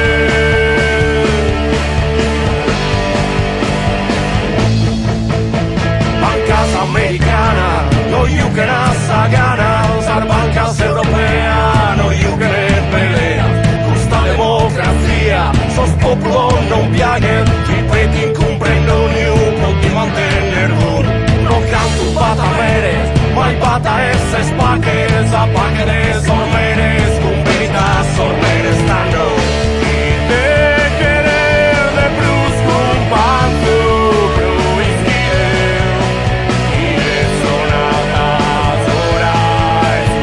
Speaker 9: Bancas americanas no yucan a ganar, usar bancas europeas no yucan en peleas, justa democracia, sos popolo non viaguen, chi preti incumprendo ni un po' di mantenerlo, no canto pata veres, mai pata esses paques, a paques ormenes, con veritas ormenes stando, y te querer de plus con panto prohibir, y eso nada ahora es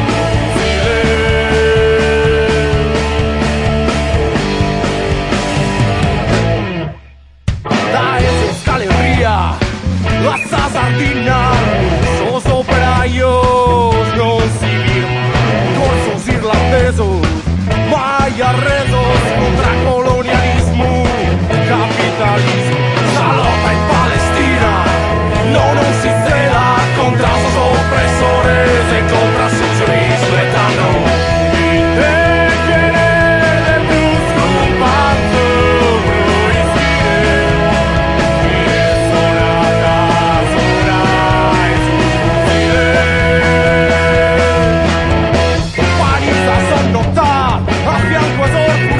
Speaker 9: imposible. Da eso escalería, la sardina, sos operarios no civil, corsos irlandesos, mayarredos contra colonialismo, capitalismo, salota en Palestina, no nos cela contra sus opresores y contra sus respetando. Y te querer de plus con panto prohibir, y eso nada ahora es imposible. Palizas son notar, a fianco es orgullo.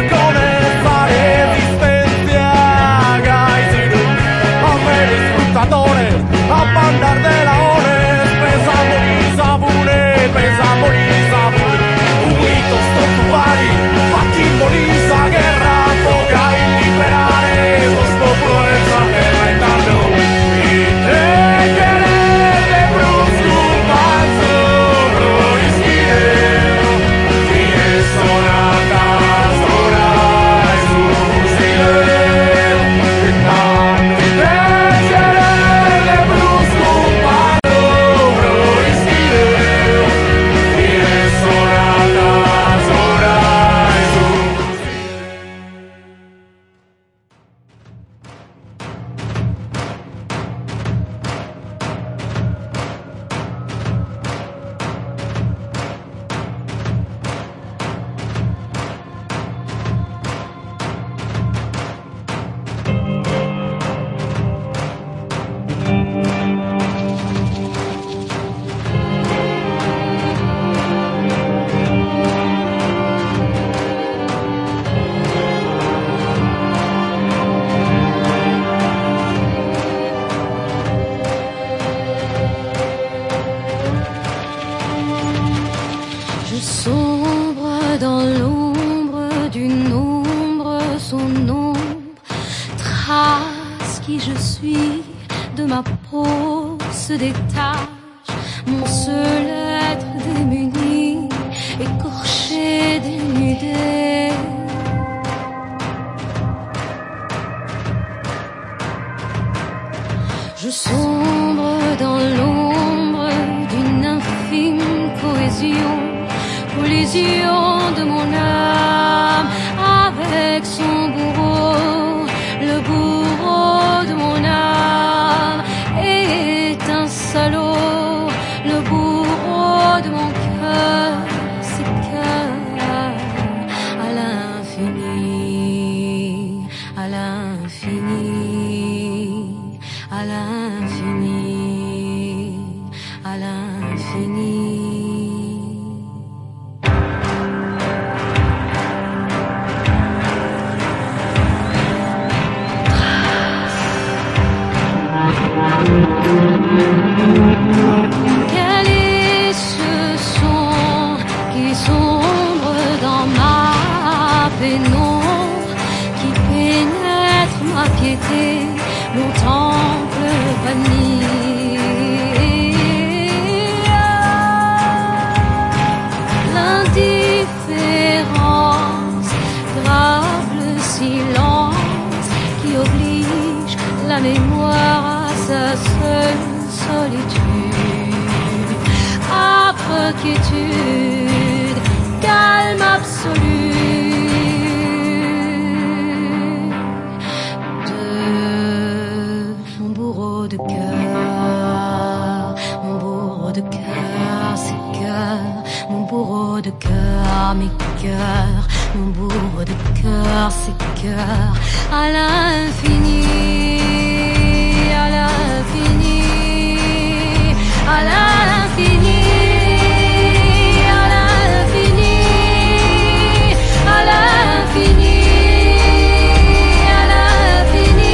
Speaker 12: une ombre, son ombre trace qui je suis, de ma peau se détache mon seul être démuni, écorché, dénudé. Je sombre dans l'ombre d'une infime cohésion, collision de mon âme avec son bourreau. Le bourreau de mon âme est un salaud, le bourreau de mon cœur s'écœure à l'infini, à l'infini, à l'infini, à l'infini. Quel est ce son qui sombre dans ma pénombre, qui pénètre ma piété, mon temple banni? L'indifférence grave le silence qui oblige la mémoire à sa seule solitude, âpre quiétude, calme absolu de mon bourreau de cœur, mon bourreau de cœur, ses cœurs, mon bourreau de cœur, mes cœurs, mon bourreau de cœur, ses cœurs, à l'infini, à l'infini, à l'infini, à l'infini, à l'infini, à l'infini.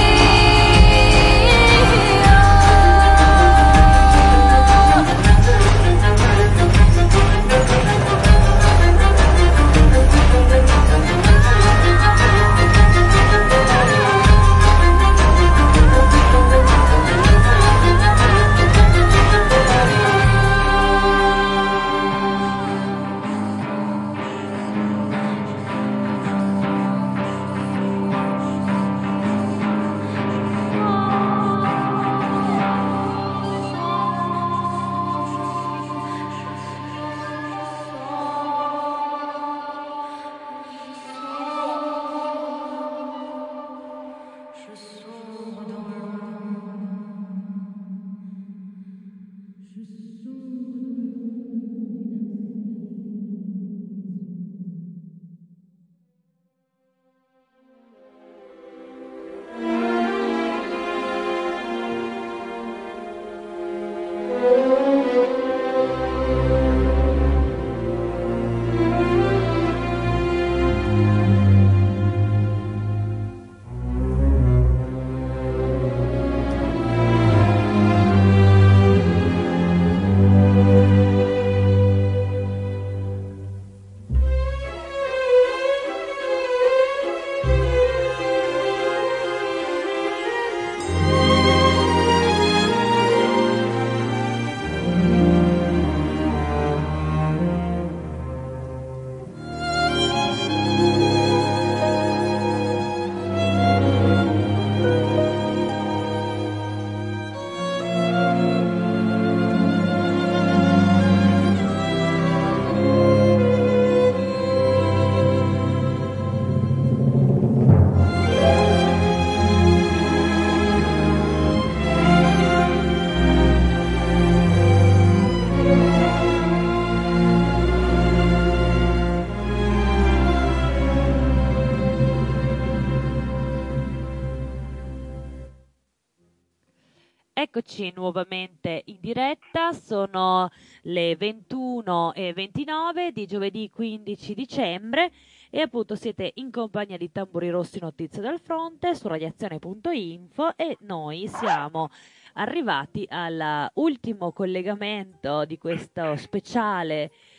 Speaker 4: Eccoci nuovamente in diretta, sono le ventuno e ventinove di giovedì quindici dicembre e appunto siete in compagnia di Tamburi Rossi Notizie dal Fronte su radiazione punto info e noi siamo arrivati all'ultimo collegamento di questo speciale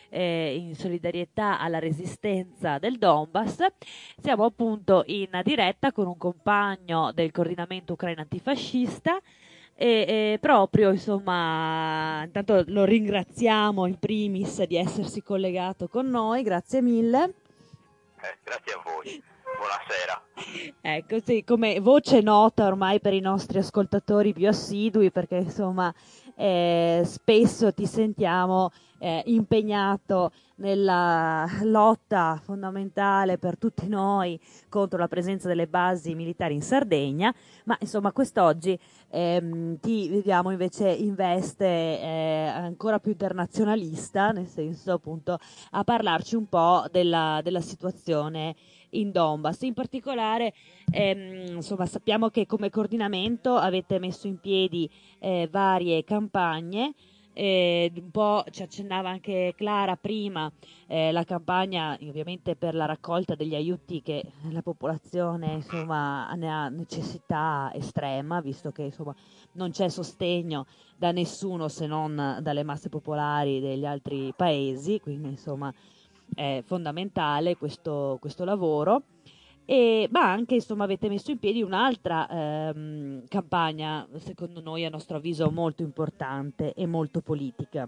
Speaker 4: eh, in solidarietà alla resistenza del Donbass. Siamo appunto in diretta con un compagno del coordinamento ucraino antifascista e, e proprio, insomma, intanto lo ringraziamo in primis di essersi collegato con noi, grazie mille.
Speaker 14: Eh, grazie a voi, buonasera.
Speaker 4: Ecco, sì, come voce nota ormai per i nostri ascoltatori più assidui, perché insomma eh, spesso ti sentiamo eh, impegnato nella lotta fondamentale per tutti noi contro la presenza delle basi militari in Sardegna, ma insomma quest'oggi ehm, ti vediamo invece in veste eh, ancora più internazionalista, nel senso appunto a parlarci un po' della, della situazione in Donbass. In particolare ehm, insomma sappiamo che come coordinamento avete messo in piedi eh, varie campagne. Eh, un po' ci accennava anche Clara prima, eh, la campagna ovviamente per la raccolta degli aiuti che la popolazione insomma ne ha necessità estrema, visto che insomma non c'è sostegno da nessuno se non dalle masse popolari degli altri paesi, quindi insomma è fondamentale questo, questo lavoro. E, ma anche insomma avete messo in piedi un'altra ehm, campagna, secondo noi a nostro avviso molto importante e molto politica.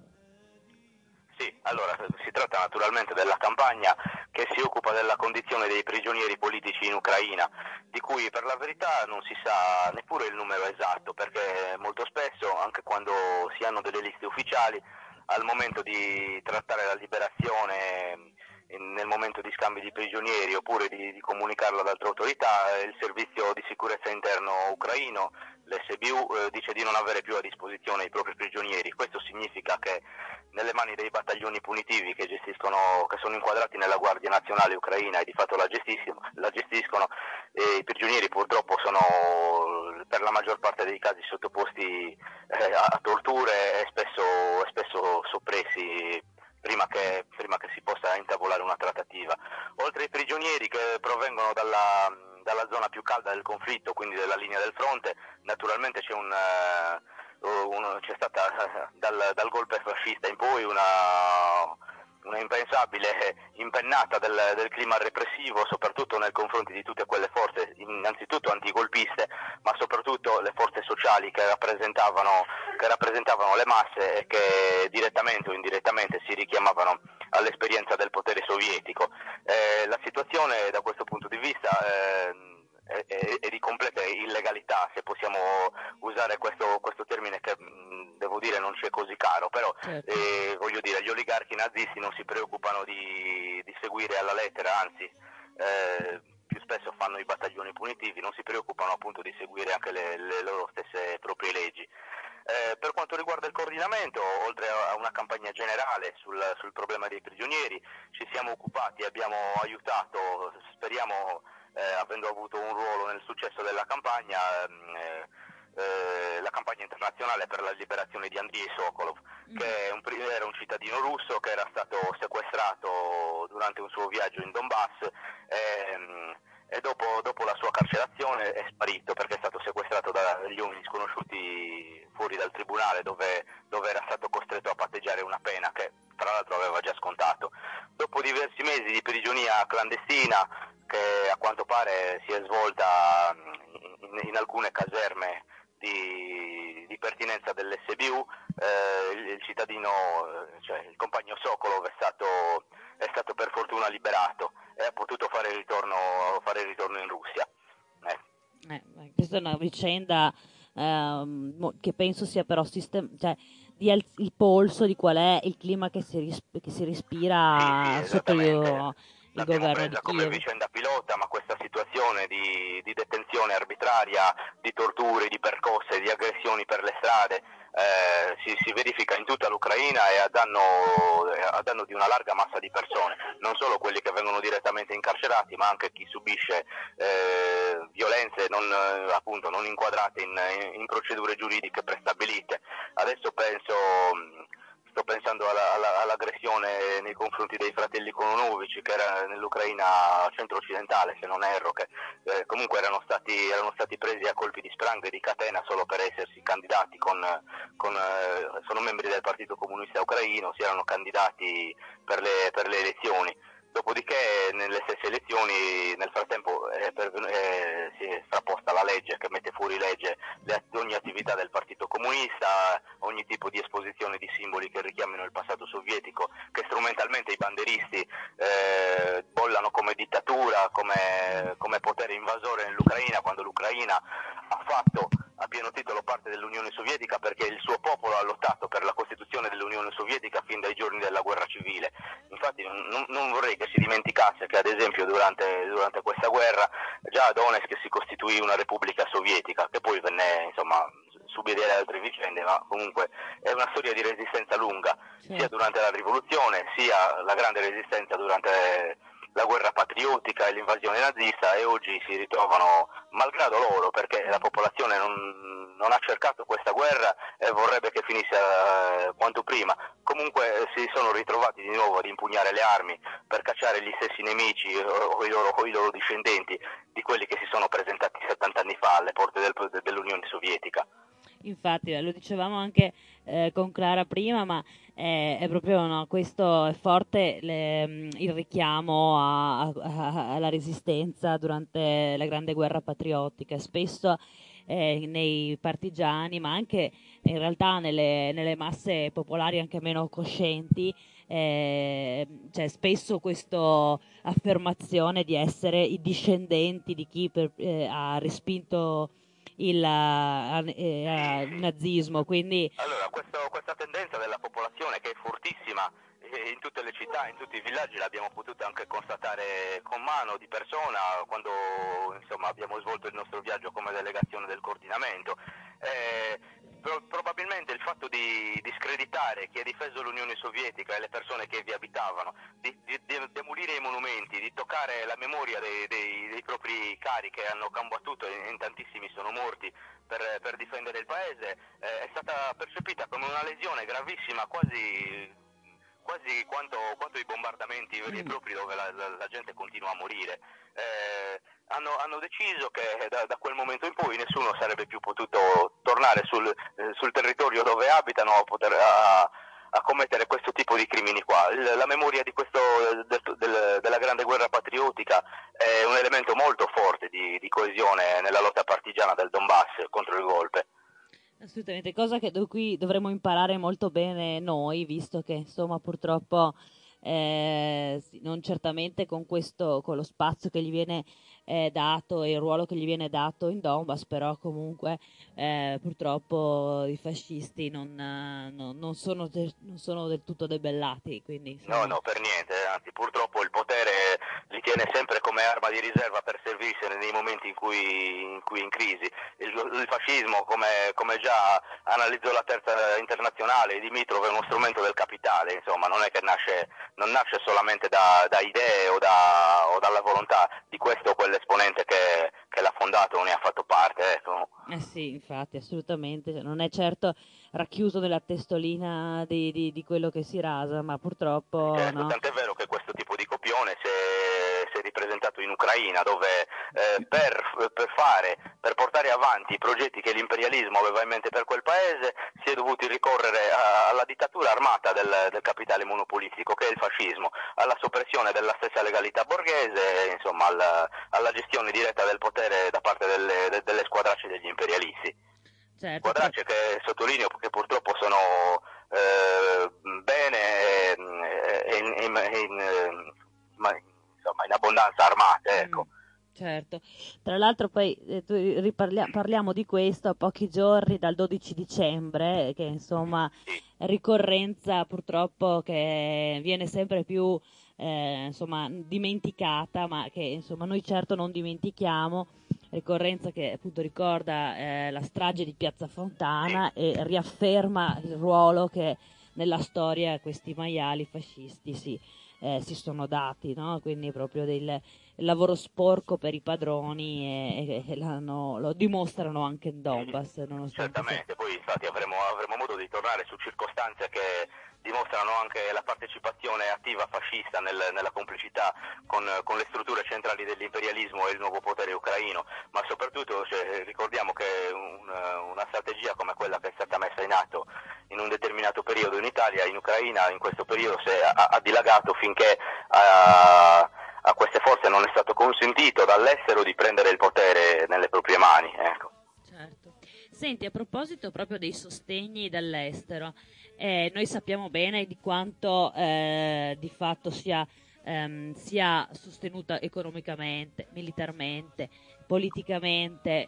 Speaker 14: Sì, allora si tratta naturalmente della campagna che si occupa della condizione dei prigionieri politici in Ucraina, di cui per la verità non si sa neppure il numero esatto, perché molto spesso, anche quando si hanno delle liste ufficiali, al momento di trattare la liberazione, nel momento di scambi di prigionieri oppure di, di comunicarlo ad altre autorità, il servizio di sicurezza interno ucraino, l'S B U, eh, dice di non avere più a disposizione i propri prigionieri. Questo significa che nelle mani dei battaglioni punitivi che gestiscono, che sono inquadrati nella Guardia Nazionale ucraina e di fatto la gestiscono, la gestiscono e i prigionieri purtroppo sono per la maggior parte dei casi sottoposti eh, a torture e spesso, spesso soppressi prima che, prima che si possa intavolare una trattativa. Oltre ai prigionieri che provengono dalla, dalla zona più calda del conflitto, quindi della linea del fronte, naturalmente c'è un, uh, un c'è stata dal, dal golpe fascista in poi una, una impensabile impennata del, del clima repressivo, soprattutto nei confronti di tutte quelle forze, innanzitutto antigolpiste, ma soprattutto le forze sociali che rappresentavano, che rappresentavano le masse e che direttamente o indirettamente si richiamavano all'esperienza del potere sovietico. Eh, la situazione da questo punto di vista eh, è, è, è di completa illegalità, se possiamo usare questo, questo termine che mh, devo dire non ci è così caro, però certo. eh, voglio dire, gli oligarchi nazisti non si preoccupano di, di seguire alla lettera, anzi eh, più spesso fanno i battaglioni punitivi, non si preoccupano appunto di seguire anche le, le loro stesse proprie leggi. Eh, per quanto riguarda il coordinamento, oltre a una campagna generale sul, sul problema dei prigionieri, ci siamo occupati e abbiamo aiutato, speriamo, eh, avendo avuto un ruolo nel successo della campagna, eh, eh, la campagna internazionale per la liberazione di Andrei Sokolov, che è un, era un cittadino russo che era stato sequestrato durante un suo viaggio in Donbass ehm, e dopo, dopo la sua carcerazione è sparito perché è stato sequestrato dagli uomini sconosciuti fuori dal tribunale dove, dove era stato costretto a patteggiare una pena che tra l'altro aveva già scontato. Dopo diversi mesi di prigionia clandestina che a quanto pare si è svolta in, in alcune caserme di, di pertinenza dell'S B U, eh, il, il cittadino, cioè il compagno Sokolov è stato, è stato per fortuna liberato e ha potuto fare il ritorno, fare il ritorno in Russia. Eh.
Speaker 4: Eh, questa è una vicenda ehm, che penso sia però sistem- cioè, di al- il polso di qual è il clima che si, ris- che si respira
Speaker 14: sì, sì,
Speaker 4: sotto il, il governo di
Speaker 14: come
Speaker 4: Kiev.
Speaker 14: vicenda pilota, ma questa situazione di, di detenzione arbitraria, di torture, di percosse, di aggressioni per le strade eh, si, si verifica in tutta l'Ucraina e a danno, a danno di una larga massa di persone, non solo quelli che vengono direttamente incarcerati, ma anche chi subisce eh, violenze non, appunto, non inquadrate in, in procedure giuridiche prestabilite. Adesso penso sto pensando alla, alla, all'aggressione nei confronti dei fratelli Kononovic, che era nell'Ucraina centro-occidentale, se non erro, che eh, comunque erano stati, erano stati presi a colpi di spranghe e di catena solo per essersi candidati con, con eh, sono membri del Partito Comunista Ucraino, si erano candidati per le, per le elezioni. Dopodiché nelle stesse elezioni nel frattempo è per, eh, si è frapposta la legge che mette fuori legge le, ogni attività del Partito Comunista, ogni tipo di esposizione di simboli che richiamino il passato sovietico, che strumentalmente i banderisti eh, bollano come dittatura, come, come potere invasore nell'Ucraina, quando l'Ucraina ha fatto a pieno titolo parte dell'Unione Sovietica perché il suo popolo ha lottato per la costituzione dell'Unione Sovietica fin dai giorni della guerra civile. Infatti non, non vorrei che si dimenticasse che ad esempio durante, durante questa guerra già a Donetsk si costituì una repubblica sovietica, che poi venne insomma subì delle altre vicende, ma comunque è una storia di resistenza lunga, sì. Sia durante la rivoluzione, sia la grande resistenza durante la guerra patriottica e l'invasione nazista, e oggi si ritrovano malgrado loro, perché la popolazione non, non ha cercato questa guerra e vorrebbe che finisse eh, quanto prima. Comunque si sono ritrovati di nuovo ad impugnare le armi per cacciare gli stessi nemici o, o, i, loro, o i loro discendenti di quelli che si sono presentati settanta anni fa alle porte del, dell'Unione Sovietica.
Speaker 4: Infatti, lo dicevamo anche eh, con Clara prima, ma è, è proprio no, questo è forte le, il richiamo a, a, alla resistenza durante la grande guerra patriottica. Spesso eh, nei partigiani, ma anche in realtà nelle, nelle masse popolari anche meno coscienti, eh, c'è spesso questa affermazione di essere i discendenti di chi per, eh, ha respinto il, uh, eh, il nazismo, quindi
Speaker 14: allora questo, questa tendenza della popolazione, che è fortissima eh, in tutte le città, in tutti i villaggi, l'abbiamo potuto anche constatare con mano di persona quando insomma abbiamo svolto il nostro viaggio come delegazione del coordinamento. Eh, pro- probabilmente il fatto di, di screditare chi ha difeso l'Unione Sovietica e le persone che vi abitavano, di, di, di demolire i monumenti, di toccare la memoria dei, dei, dei propri cari che hanno combattuto e in tantissimi sono morti per, per difendere il paese, eh, è stata percepita come una lesione gravissima, quasi quasi quanto, quanto i bombardamenti veri e propri dove la, la, la gente continua a morire. Eh, hanno, hanno deciso che da, da quel momento in poi nessuno sarebbe più potuto tornare sul, eh, sul territorio dove abitano a, poter, a, a commettere questo tipo di crimini qua. Il, la memoria di questo, del, del, della grande guerra patriottica è un elemento molto forte di, di coesione nella lotta partigiana del Donbass contro il golpe.
Speaker 4: Assolutamente, cosa che da cui dovremmo imparare molto bene noi, visto che insomma purtroppo eh, non certamente con questo, con lo spazio che gli viene eh, dato e il ruolo che gli viene dato in Donbass, però comunque eh, purtroppo i fascisti non, non, non, sono de, non sono del tutto debellati. Quindi,
Speaker 14: no, no, per niente, anzi purtroppo il potere li tiene sempre come arma di riserva per servirsene nei momenti in cui in, cui in crisi. Il, il fascismo, come, come già analizzò la terza internazionale, Dimitrov, è uno strumento del capitale, insomma non è che nasce, non nasce solamente da, da idee o, da, o dalla volontà di questo o quell'esponente che, che l'ha fondato o ne ha fatto parte, ecco.
Speaker 4: Eh sì, infatti, assolutamente, cioè, non è certo racchiuso nella testolina di, di, di quello che si rasa, ma purtroppo
Speaker 14: certo,
Speaker 4: no.
Speaker 14: Tant'è vero che questo tipo di copione si è, si è ripresentato in Ucraina, dove eh, per, per fare, per portare avanti i progetti che l'imperialismo aveva in mente per quel paese, si è dovuti ricorrere a, alla dittatura armata del, del capitale monopolistico, che è il fascismo, alla soppressione della stessa legalità borghese, insomma alla, alla gestione diretta del potere da parte delle, de, delle squadracce degli imperialisti.
Speaker 4: Certo,
Speaker 14: squadracce che sottolineo che purtroppo sono eh, bene e in, in, in, insomma, in abbondanza armate, ecco.
Speaker 4: Certo, tra l'altro poi eh, tu riparlia- parliamo di questo a pochi giorni dal dodici dicembre, eh, che insomma è ricorrenza purtroppo che viene sempre più eh, insomma dimenticata, ma che insomma noi certo non dimentichiamo. Ricorrenza che appunto ricorda eh, la strage di Piazza Fontana e riafferma il ruolo che nella storia questi maiali fascisti si, eh, si sono dati, no? Quindi proprio del il lavoro sporco per i padroni e, e l'hanno, lo dimostrano anche in Donbass.
Speaker 14: Certamente, poi infatti avremo, avremo modo di tornare su circostanze che dimostrano anche la partecipazione attiva fascista nel, nella complicità con, con le strutture centrali dell'imperialismo e il nuovo potere ucraino, ma soprattutto cioè, ricordiamo che un, una strategia come quella che è stata messa in atto in un determinato periodo in Italia, in Ucraina, in questo periodo si è, ha, ha dilagato finché a, a queste forze non è stato consentito dall'estero di prendere il potere nelle proprie mani. Ecco.
Speaker 4: Certo. Senti, a proposito proprio dei sostegni dall'estero, eh, noi sappiamo bene di quanto eh, di fatto sia, ehm, sia sostenuta economicamente, militarmente, politicamente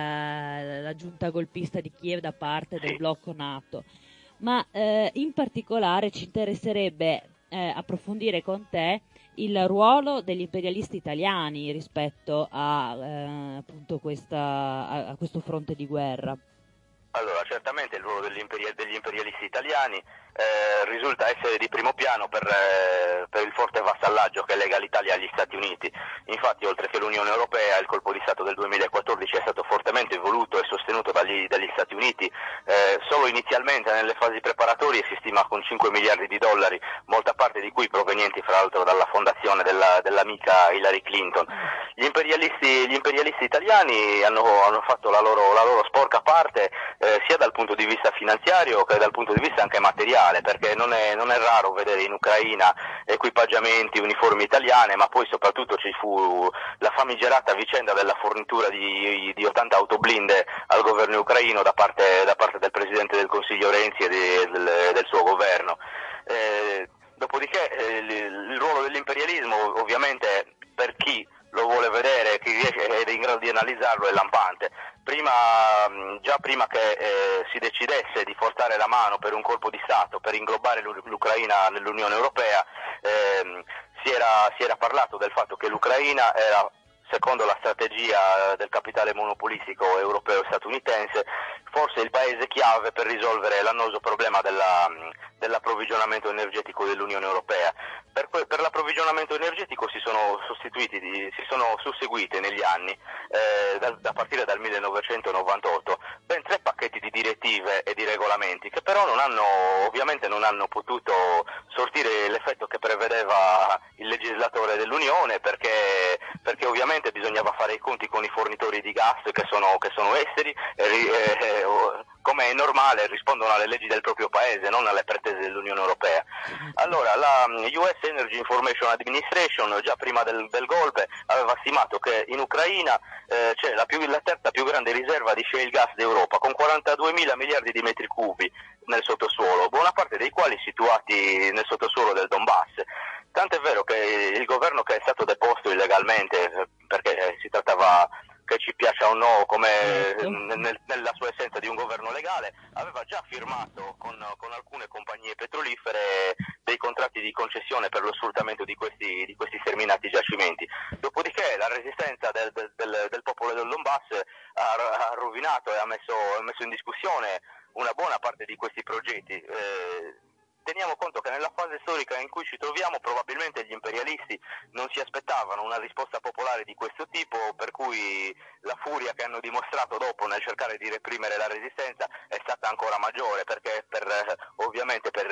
Speaker 4: la, la giunta golpista di Kiev da parte del blocco NATO, ma eh, in particolare ci interesserebbe eh, approfondire con te il ruolo degli imperialisti italiani rispetto a, eh, appunto questa, a, a questo fronte di guerra.
Speaker 14: Allora, certamente il ruolo degli, imperi- degli imperialisti italiani eh, risulta essere di primo piano per, eh, per il forte vassallaggio che lega l'Italia agli Stati Uniti. Infatti, oltre che l'Unione Europea, il colpo di Stato del duemilaquattordici è stato fortemente voluto e sostenuto dagli, dagli Stati Uniti. Eh, solo inizialmente, nelle fasi preparatorie, si stima con cinque miliardi di dollari, molta parte di cui provenienti fra l'altro dalla fondazione della, dell'amica Hillary Clinton. Gli imperialisti, gli imperialisti italiani hanno, hanno fatto la loro, la loro sporca parte eh, sia dal punto di vista finanziario che dal punto di vista anche materiale, perché non è, non è raro vedere in Ucraina equipaggiamenti, uniformi italiane, ma poi soprattutto ci fu la famigerata vicenda della fornitura di, di ottanta autoblinde al governo ucraino da parte, da parte del Presidente del Consiglio Renzi e de, del, del suo governo. Eh, dopodiché eh, il, il ruolo dell'imperialismo ovviamente per chi lo vuole vedere, chi riesce ed è in grado di analizzarlo, è lampante. Prima, già prima che eh, si decidesse di forzare la mano per un colpo di Stato, per inglobare l'Ucraina nell'Unione Europea, ehm, si era, si era parlato del fatto che l'Ucraina era, secondo la strategia del capitale monopolistico europeo e statunitense, forse il paese chiave per risolvere l'annoso problema della, dell'approvvigionamento energetico dell'Unione Europea. Per, per l'approvvigionamento energetico si sono sostituiti, si sono susseguite negli anni, eh, da, da partire dal millenovecentonovantotto, ben tre pacchetti di direttive e di regolamenti che però non hanno, ovviamente non hanno potuto sortire l'effetto che prevedeva il legislatore dell'Unione, perché, perché ovviamente bisognava fare i conti con i fornitori di gas che sono, che sono esteri e, e, come è normale rispondono alle leggi del proprio paese, non alle pretese dell'Unione Europea. Allora la U S Energy Information Administration già prima del, del golpe aveva stimato che in Ucraina eh, c'è la, più, la terza più grande riserva di shale gas d'Europa, con quarantaduemila miliardi di metri cubi nel sottosuolo, buona parte dei quali situati nel sottosuolo del Donbass. Tant'è vero che il governo che è stato deposto illegalmente, perché si trattava, che ci piaccia o no, come nel, nella sua essenza di un governo legale, aveva già firmato con, con alcune compagnie petrolifere dei contratti di concessione per lo sfruttamento di questi, di questi sterminati giacimenti. Dopodiché la resistenza del, del, del, del popolo del Donbass ha, ha rovinato e ha messo, ha messo in discussione una buona parte di questi progetti. Eh, Teniamo conto che nella fase storica in cui ci troviamo probabilmente gli imperialisti non si aspettavano una risposta popolare di questo tipo, per cui la furia che hanno dimostrato dopo nel cercare di reprimere la resistenza è stata ancora maggiore, perché per, ovviamente per,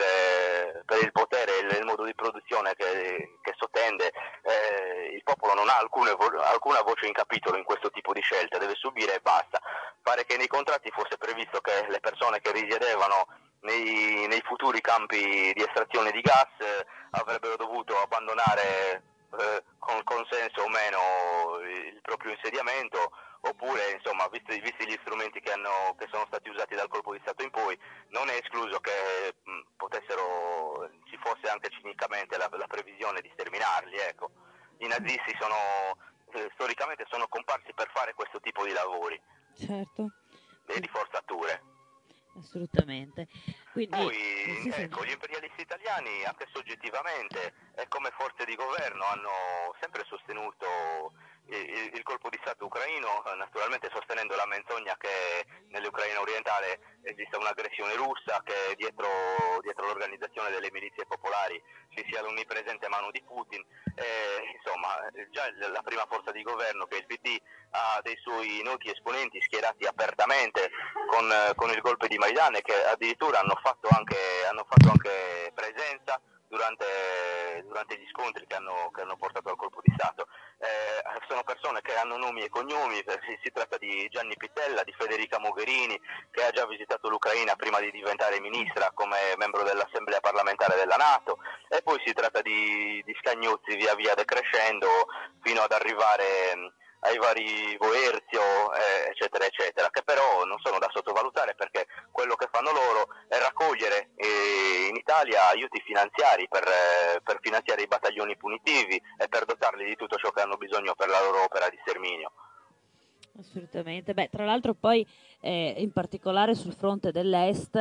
Speaker 14: per il potere e il modo di produzione che, che sottende eh, il popolo non ha alcune, alcuna voce in capitolo in questo tipo di scelte, deve subire e basta. Pare che nei contratti fosse previsto che le persone che risiedevano Nei, nei futuri campi di estrazione di gas eh, avrebbero dovuto abbandonare eh, con consenso o meno il proprio insediamento, oppure insomma visti, visti gli strumenti che, hanno, che sono stati usati dal colpo di Stato in poi, non è escluso che mh, potessero, ci fosse anche cinicamente la, la previsione di sterminarli. Ecco. I nazisti sono eh, storicamente sono comparsi per fare questo tipo di lavori.
Speaker 4: Certo.
Speaker 14: E di forzature.
Speaker 4: Assolutamente. Quindi,
Speaker 14: Poi ecco, gli imperialisti italiani anche soggettivamente e come forze di governo hanno sempre sostenuto il, il colpo di Stato ucraino, naturalmente sostenendo la menzogna che nell'Ucraina orientale esista un'aggressione russa, che dietro, dietro l'organizzazione delle milizie popolari ci sia l'onnipresente mano di Putin. E, insomma, già la prima forza di governo, che è il P D, ha dei suoi noti esponenti schierati apertamente con, con il golpe di Maidan, e che addirittura hanno fatto anche, hanno fatto anche presenza durante, durante gli scontri che hanno, che hanno portato al colpo di Stato. Eh, sono persone che hanno nomi e cognomi, si, si tratta di Gianni Pittella, di Federica Mogherini, che ha già visitato l'Ucraina prima di diventare ministra come membro dell'Assemblea parlamentare della NATO, e poi si tratta di, di scagnozzi via via decrescendo fino ad arrivare ai vari Boerzio, eh, eccetera, eccetera, che però non sono da sottovalutare, perché quello che fanno loro è raccogliere eh, in Italia aiuti finanziari per, eh, per finanziare i battaglioni punitivi e per dotarli di tutto ciò che hanno bisogno per la loro opera di sterminio.
Speaker 4: Assolutamente. Beh, tra l'altro poi eh, in particolare sul fronte dell'est,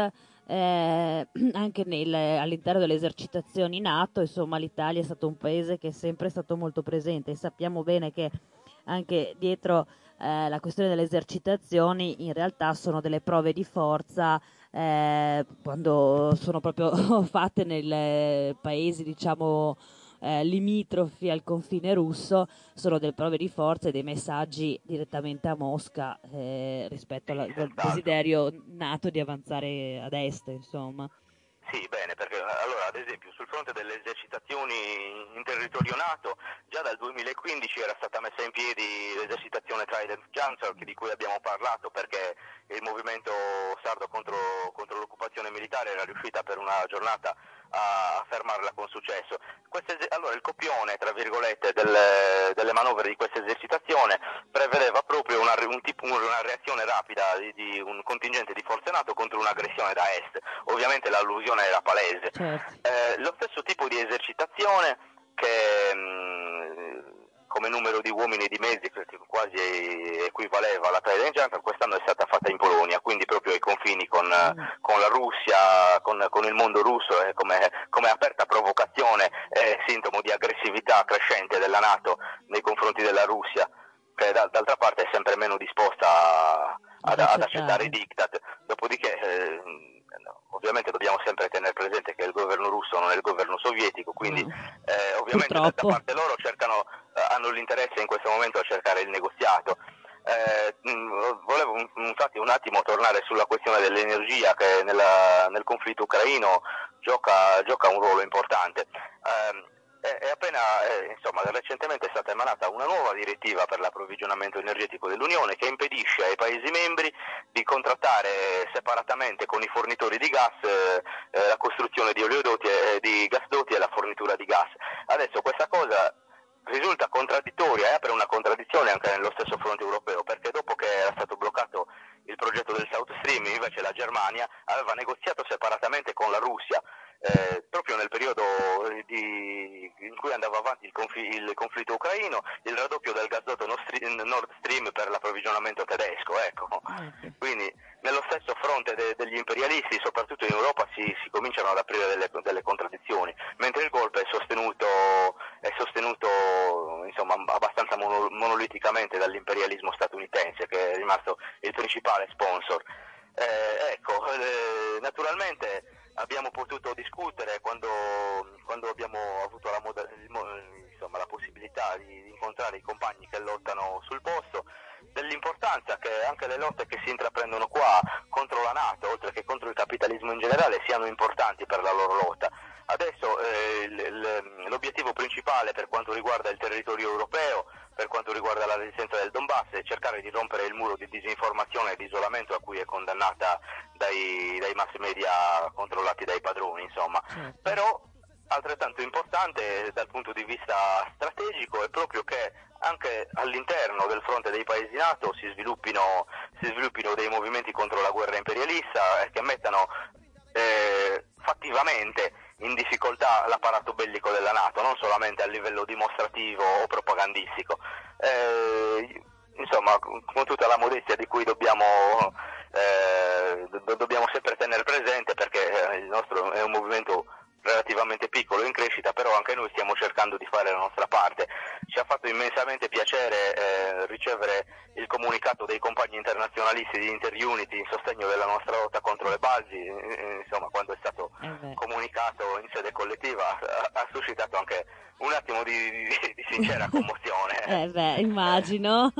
Speaker 4: eh, anche nel, all'interno delle esercitazioni NATO, insomma, l'Italia è stato un paese che è sempre stato molto presente, e sappiamo bene che anche dietro eh, la questione delle esercitazioni in realtà sono delle prove di forza, eh, quando sono proprio fatte nei paesi, diciamo, eh, limitrofi al confine russo, sono delle prove di forza e dei messaggi direttamente a Mosca eh, rispetto alla, al desiderio NATO di avanzare ad est, insomma.
Speaker 14: Sì, bene, perché allora ad esempio sul fronte delle esercitazioni in territorio NATO già dal duemilaquindici era stata messa in piedi l'esercitazione Trident Juncture, di cui abbiamo parlato, perché il movimento sardo contro, contro l'occupazione militare era riuscita per una giornata a fermarla con successo. Queste, allora il copione, tra virgolette, delle, delle manovre di questa esercitazione prevedeva proprio una, un tipo, una reazione rapida di, di un contingente di forze NATO contro un'aggressione da est. Ovviamente l'allusione era palese. Certo. Eh, lo stesso tipo di esercitazione che mh, come numero di uomini e di mezzi quasi equivaleva alla Trident Juncture, quest'anno è stata fatta in Polonia, quindi proprio ai confini con, mm. con la Russia, con, con il mondo russo, eh, come, come aperta provocazione e sintomo di aggressività crescente della NATO nei confronti della Russia, che da, d'altra parte è sempre meno disposta a, ad, ad accettare i diktat. Dopodiché eh, ovviamente dobbiamo sempre tenere presente che il governo russo non è il governo sovietico, quindi eh, ovviamente da, da parte loro cercano, eh, hanno l'interesse in questo momento a cercare il negoziato. Eh, mh, volevo infatti un attimo tornare sulla questione dell'energia, che nella, nel conflitto ucraino gioca, gioca un ruolo importante. Eh, È appena, eh, insomma, recentemente è stata emanata una nuova direttiva per l'approvvigionamento energetico dell'Unione, che impedisce ai Paesi membri di contrattare separatamente con i fornitori di gas eh, eh, la costruzione di oleodotti e di gasdotti e la fornitura di gas. Adesso questa cosa risulta contraddittoria e apre una contraddizione anche nello stesso fronte europeo, perché dopo che era stato bloccato il progetto del South Stream, invece la Germania aveva negoziato separatamente con la Russia, Eh, proprio nel periodo di, in cui andava avanti il, confi, il conflitto ucraino, il raddoppio del gasdotto Nord Stream, Nord Stream per l'approvvigionamento tedesco, ecco. Okay. Quindi nello stesso fronte de, degli imperialisti, soprattutto in Europa, si, si cominciano ad aprire delle, delle contraddizioni, mentre il golpe è sostenuto, è sostenuto insomma, abbastanza mono, monoliticamente dall'imperialismo statunitense, che è rimasto il principale sponsor. Eh, ecco, eh, naturalmente abbiamo potuto discutere quando, quando abbiamo avuto la, moda, insomma, la possibilità di incontrare i compagni che lottano sul posto, dell'importanza che anche le lotte che si intraprendono qua contro la NATO, oltre che contro il capitalismo in generale, siano importanti per la loro lotta. Adesso eh, l- l'obiettivo principale per quanto riguarda il territorio europeo, per quanto riguarda la resistenza del Donbass, è cercare di rompere il muro di disinformazione e di isolamento a cui è condannata dai, dai mass media controllati dai padroni, insomma. Certo. Però altrettanto importante dal punto di vista strategico è proprio che anche all'interno del fronte dei paesi NATO si sviluppino, si sviluppino dei movimenti contro la guerra imperialista e che mettano eh, fattivamente in difficoltà l'apparato bellico della NATO, non solamente a livello dimostrativo o propagandistico. Eh, insomma, con tutta la modestia di cui dobbiamo, eh, do- dobbiamo sempre tenere presente, perché il nostro è un movimento relativamente piccolo in crescita, però anche noi stiamo cercando di fare la nostra parte. Ci ha fatto immenso immensamente piacere eh, ricevere il comunicato dei compagni internazionalisti di Interunity in sostegno della nostra lotta contro le basi. Eh, insomma, quando è stato
Speaker 4: Eh
Speaker 14: comunicato in sede collettiva ha, ha suscitato anche un attimo di, di, di sincera commozione.
Speaker 4: Eh beh, immagino.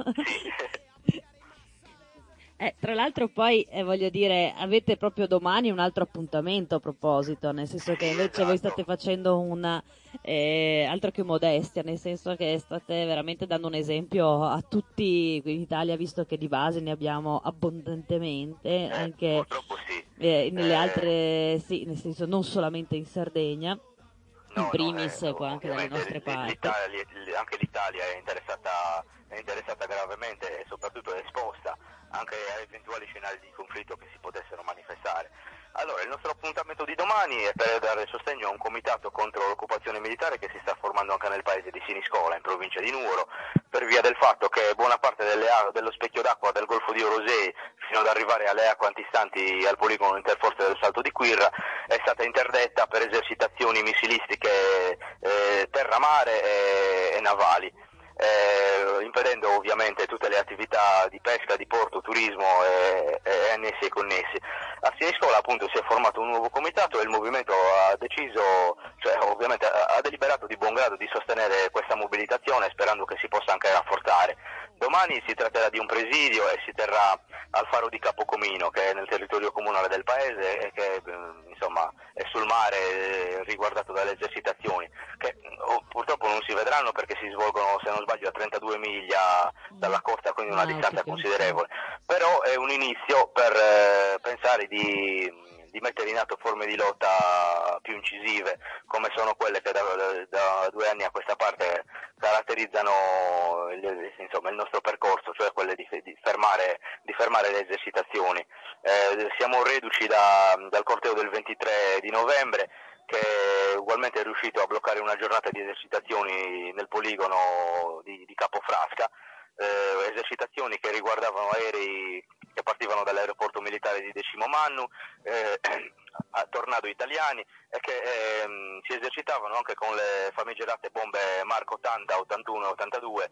Speaker 4: Eh, tra l'altro poi eh, voglio dire, avete proprio domani un altro appuntamento a proposito, nel senso che invece voi state facendo una eh, altro che modestia, nel senso che state veramente dando un esempio a tutti qui in Italia, visto che di base ne abbiamo abbondantemente, anche eh, nelle altre, sì, nel senso non solamente in Sardegna, in primis qua anche dalle nostre parti.
Speaker 14: L'Italia, anche l'Italia è interessata, è interessata gravemente e soprattutto è esposta anche a eventuali scenari di conflitto che si potessero manifestare. Allora, il nostro appuntamento di domani è per dare sostegno a un comitato contro l'occupazione militare che si sta formando anche nel paese di Siniscola, in provincia di Nuoro, per via del fatto che buona parte delle, dello specchio d'acqua del Golfo di Orosei, fino ad arrivare alle acque antistanti al poligono interforze del Salto di Quirra, è stata interdetta per esercitazioni missilistiche eh, terra-mare e, e navali. Eh, impedendo ovviamente tutte le attività di pesca, di porto, turismo e, e annessi e connessi. A Siniscola appunto si è formato un nuovo comitato e il movimento ha deciso, cioè ovviamente ha, ha deliberato di buon grado di sostenere questa mobilitazione, sperando che si possa anche rafforzare. Domani si tratterà di un presidio e si terrà al faro di Capocomino, che è nel territorio comunale del paese e che insomma è sul mare, riguardato dalle esercitazioni, che oh, purtroppo non si vedranno perché si svolgono, se non sbaglio, a trentadue miglia dalla costa, quindi una distanza considerevole. Però è un inizio per eh, pensare di, di mettere in atto forme di lotta più incisive, come sono quelle che da, da due anni a questa parte caratterizzano il, insomma, il nostro percorso, cioè quelle di, di, fermare, di fermare le esercitazioni. Eh, siamo reduci da, dal corteo del ventitré di novembre, che ugualmente è riuscito a bloccare una giornata di esercitazioni nel poligono di, di Capofrasca, eh, esercitazioni che riguardavano aerei che partivano dall'aeroporto militare di Decimo Mannu, eh, a Tornado italiani, e che ehm, si esercitavano anche con le famigerate bombe Mark ottanta, ottantuno e ottantadue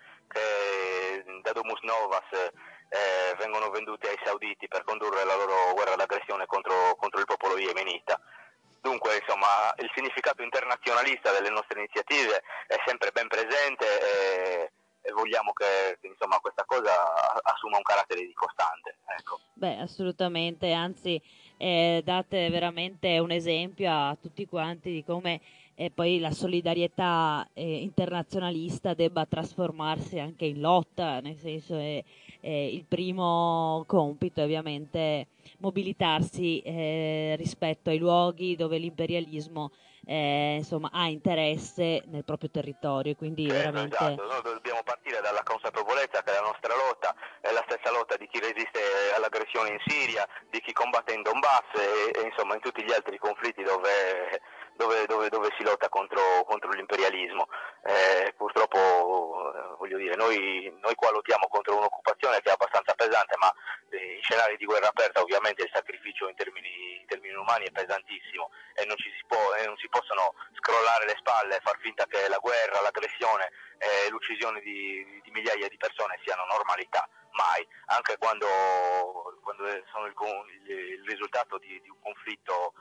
Speaker 14: che da Domus Novas eh, vengono vendute ai sauditi per condurre la loro guerra d'aggressione contro, contro il popolo yemenita. Dunque, insomma, il significato internazionalista delle nostre iniziative è sempre ben presente e, e vogliamo che insomma questa cosa assuma un carattere di costante. Ecco.
Speaker 4: Beh, assolutamente, anzi eh, date veramente un esempio a tutti quanti di come eh, poi la solidarietà eh, internazionalista debba trasformarsi anche in lotta, nel senso è, è il primo compito ovviamente mobilitarsi eh, rispetto ai luoghi dove l'imperialismo eh, insomma ha interesse nel proprio territorio, quindi
Speaker 14: certo,
Speaker 4: veramente
Speaker 14: esatto. Noi dobbiamo partire dalla consapevolezza che la nostra lotta è la stessa lotta di chi resiste all'aggressione in Siria, di chi combatte in Donbass e, e insomma in tutti gli altri conflitti dove, dove, dove, dove si lotta contro, contro l'imperialismo. Eh, purtroppo eh, voglio dire, noi, noi qua lottiamo contro un'occupazione che è abbastanza pesante, ma eh, in scenari di guerra aperta ovviamente il sacrificio in termini, in termini umani è pesantissimo e non, ci si può, e non si possono scrollare le spalle e far finta che la guerra, l'aggressione e eh, l'uccisione di, di migliaia di persone siano normalità. Mai, anche quando, quando sono il, il, il risultato di, di un conflitto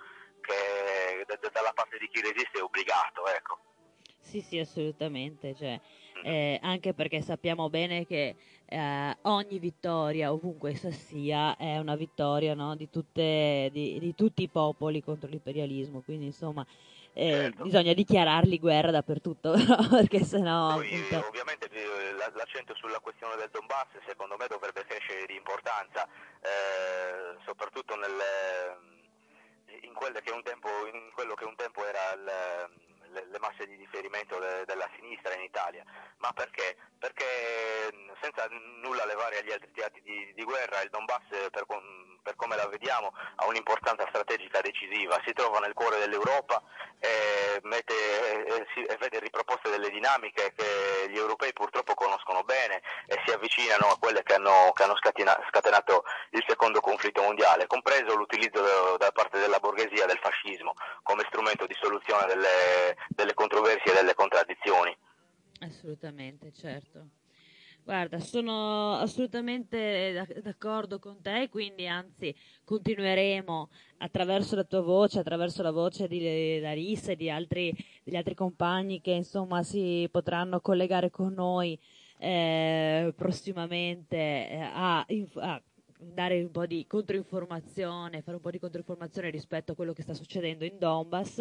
Speaker 14: che da, da, dalla parte di chi resiste è obbligato, ecco.
Speaker 4: Sì, sì, assolutamente, cioè, eh, anche perché sappiamo bene che eh, ogni vittoria, ovunque essa sia, è una vittoria, no, di, tutte, di, di tutti i popoli contro l'imperialismo, quindi insomma eh, certo. Bisogna dichiararli guerra dappertutto, perché sennò
Speaker 14: Poi,
Speaker 4: appunto...
Speaker 14: ovviamente l'accento sulla questione del Donbass secondo me dovrebbe crescere di importanza, eh, soprattutto nelle, in, quelle che un tempo, in quello che un tempo era il... Le, le masse di riferimento de, della sinistra in Italia. Ma perché? Perché senza nulla levare agli altri teatri di, di guerra, il Donbass per, per come la vediamo ha un'importanza strategica decisiva, si trova nel cuore dell'Europa e, mette, e, si, e vede riproposte delle dinamiche che gli europei purtroppo conoscono bene e si avvicinano a quelle che hanno, che hanno scatena, scatenato il secondo conflitto mondiale, compreso l'utilizzo da, da parte della borghesia del fascismo come strumento di soluzione delle delle controversie e delle contraddizioni.
Speaker 4: Assolutamente, certo. Guarda, sono assolutamente d'ac- d'accordo con te, quindi anzi continueremo attraverso la tua voce, attraverso la voce di Larissa e di altri, degli altri compagni che insomma si potranno collegare con noi eh, prossimamente eh, a, inf- a dare un po' di controinformazione, fare un po' di controinformazione rispetto a quello che sta succedendo in Donbass,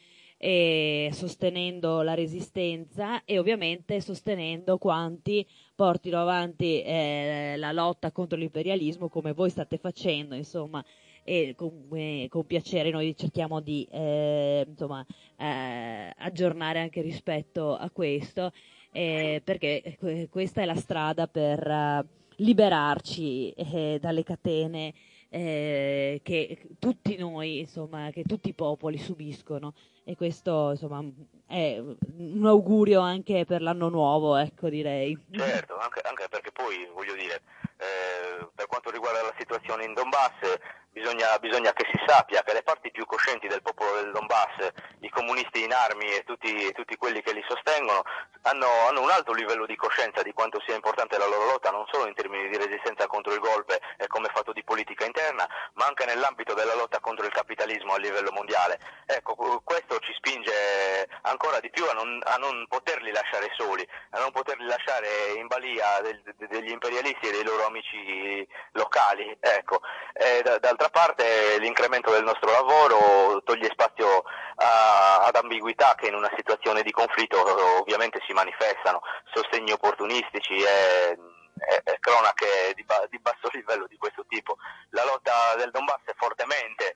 Speaker 4: e sostenendo la resistenza e ovviamente sostenendo quanti portino avanti eh, la lotta contro l'imperialismo come voi state facendo, insomma, e con, eh, con piacere noi cerchiamo di eh, insomma, eh, aggiornare anche rispetto a questo, eh, perché que- questa è la strada per uh, liberarci eh, dalle catene eh, che tutti noi, insomma, che tutti i popoli subiscono. E questo insomma è un augurio anche per l'anno nuovo, ecco, direi.
Speaker 14: Certo, anche, anche perché poi voglio dire, eh, per quanto riguarda la situazione in Donbass, bisogna, bisogna che si sappia che le parti più coscienti del popolo del Donbass, i comunisti in armi e tutti, tutti quelli che li sostengono, hanno, hanno un alto livello di coscienza di quanto sia importante la loro lotta, non solo in termini di resistenza contro il golpe e come fatto di politica interna, ma anche nell'ambito della lotta contro il capitalismo a livello mondiale. Ecco, questo ci spinge ancora di più a non, a non poterli lasciare soli, a non poterli lasciare in balia del, degli imperialisti e dei loro amici locali. Ecco. E d- d'altra parte l'incremento del nostro lavoro toglie spazio a, ad ambiguità che in una situazione di conflitto ovviamente si manifestano, sostegni opportunistici e, e, e cronache di, ba- di basso livello di questo tipo. La lotta del Donbass è fortemente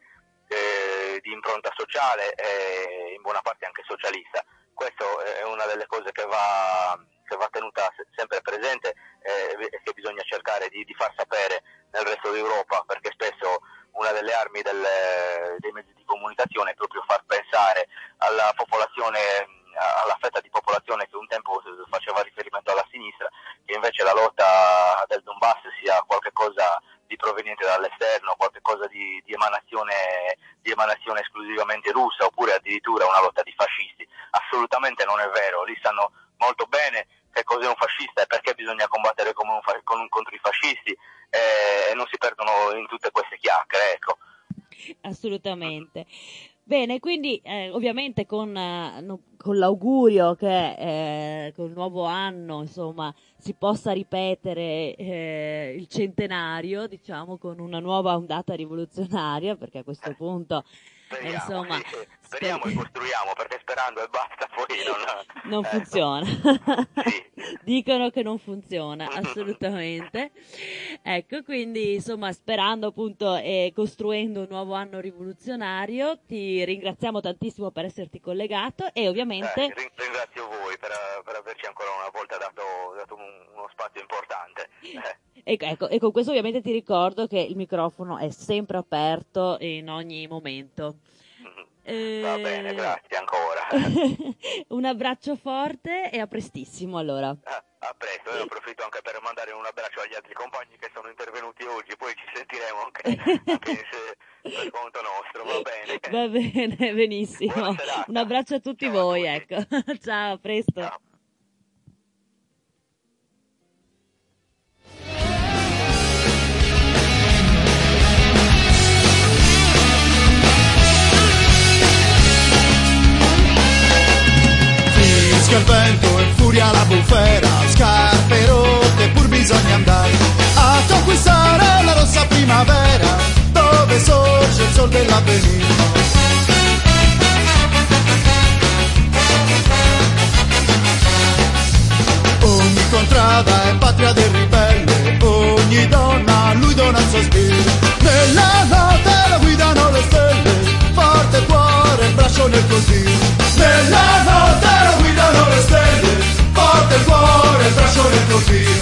Speaker 14: eh, di impronta sociale e in buona parte anche socialista. Questo è una delle cose che va, che va tenuta se- sempre presente e eh, che bisogna cercare di, di far sapere nel resto d'Europa, perché spesso una delle armi delle, dei mezzi di comunicazione è proprio far pensare alla popolazione, alla fetta di popolazione che un tempo faceva riferimento alla sinistra, che invece la lotta del Donbass sia qualcosa di proveniente dall'esterno, qualcosa di, di emanazione di emanazione esclusivamente russa, oppure addirittura una lotta di fascisti. Assolutamente non è vero, lì sanno molto bene che cos'è un fascista e perché bisogna combattere come un fa- con, contro i fascisti, eh, e non si perdono in tutte queste chiacchiere, ecco.
Speaker 4: Assolutamente. Bene, quindi eh, ovviamente con, eh, no, con l'augurio che eh, col nuovo anno, insomma, si possa ripetere eh, il centenario, diciamo, con una nuova ondata rivoluzionaria, perché a questo punto
Speaker 14: Speriamo,
Speaker 4: eh, insomma,
Speaker 14: sì, speriamo e costruiamo, perché sperando e basta poi non,
Speaker 4: non
Speaker 14: eh,
Speaker 4: funziona.
Speaker 14: Sì.
Speaker 4: Dicono che non funziona, assolutamente. Ecco, quindi insomma, sperando appunto e costruendo un nuovo anno rivoluzionario, ti ringraziamo tantissimo per esserti collegato e ovviamente
Speaker 14: Eh, ring- ringrazio voi per, per averci ancora una volta dato, dato un- uno spazio importante. Eh.
Speaker 4: E, ecco, e con questo ovviamente ti ricordo che il microfono è sempre aperto in ogni momento. Eh,
Speaker 14: Va bene, grazie ancora.
Speaker 4: Un abbraccio forte e a prestissimo allora.
Speaker 14: Ah, a presto, e approfitto anche per mandare un abbraccio agli altri compagni che sono intervenuti oggi, poi ci sentiremo anche, anche se, per conto nostro, va bene.
Speaker 4: Va bene, benissimo. Un abbraccio a tutti
Speaker 14: Ciao
Speaker 4: voi,
Speaker 14: a tutti.
Speaker 4: ecco. Ciao, a presto.
Speaker 14: Ciao.
Speaker 7: Fischia il vento e furia la bufera, scarpe rotte pur bisogna andare a conquistare la rossa primavera, dove sorge il sol dell'avvenire. Ogni contrada è patria del ribelle, ogni donna a lui dona il sospiro. Nella notte la guidano le stelle, forte cuore, il braccio nel così. Nella notte la guidano le stelle, forte il cuore, il braccio nel così.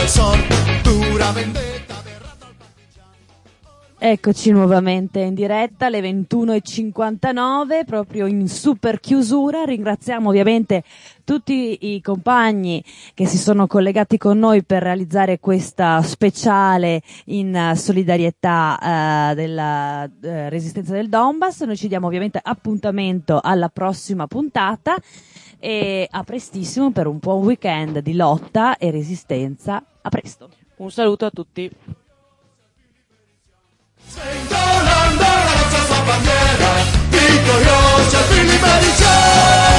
Speaker 7: cruel sorte, dura vendetta.
Speaker 4: Eccoci nuovamente in diretta alle ventuno e cinquantanove, proprio in super chiusura. Ringraziamo ovviamente tutti i compagni che si sono collegati con noi per realizzare questa speciale in solidarietà eh, della eh, resistenza del Donbass. Noi ci diamo ovviamente appuntamento alla prossima puntata e a prestissimo per un buon weekend di lotta e resistenza. A presto.
Speaker 5: Un saluto a tutti.
Speaker 7: Sventolando la nostra bandiera, vittoriosa, figli per il cielo.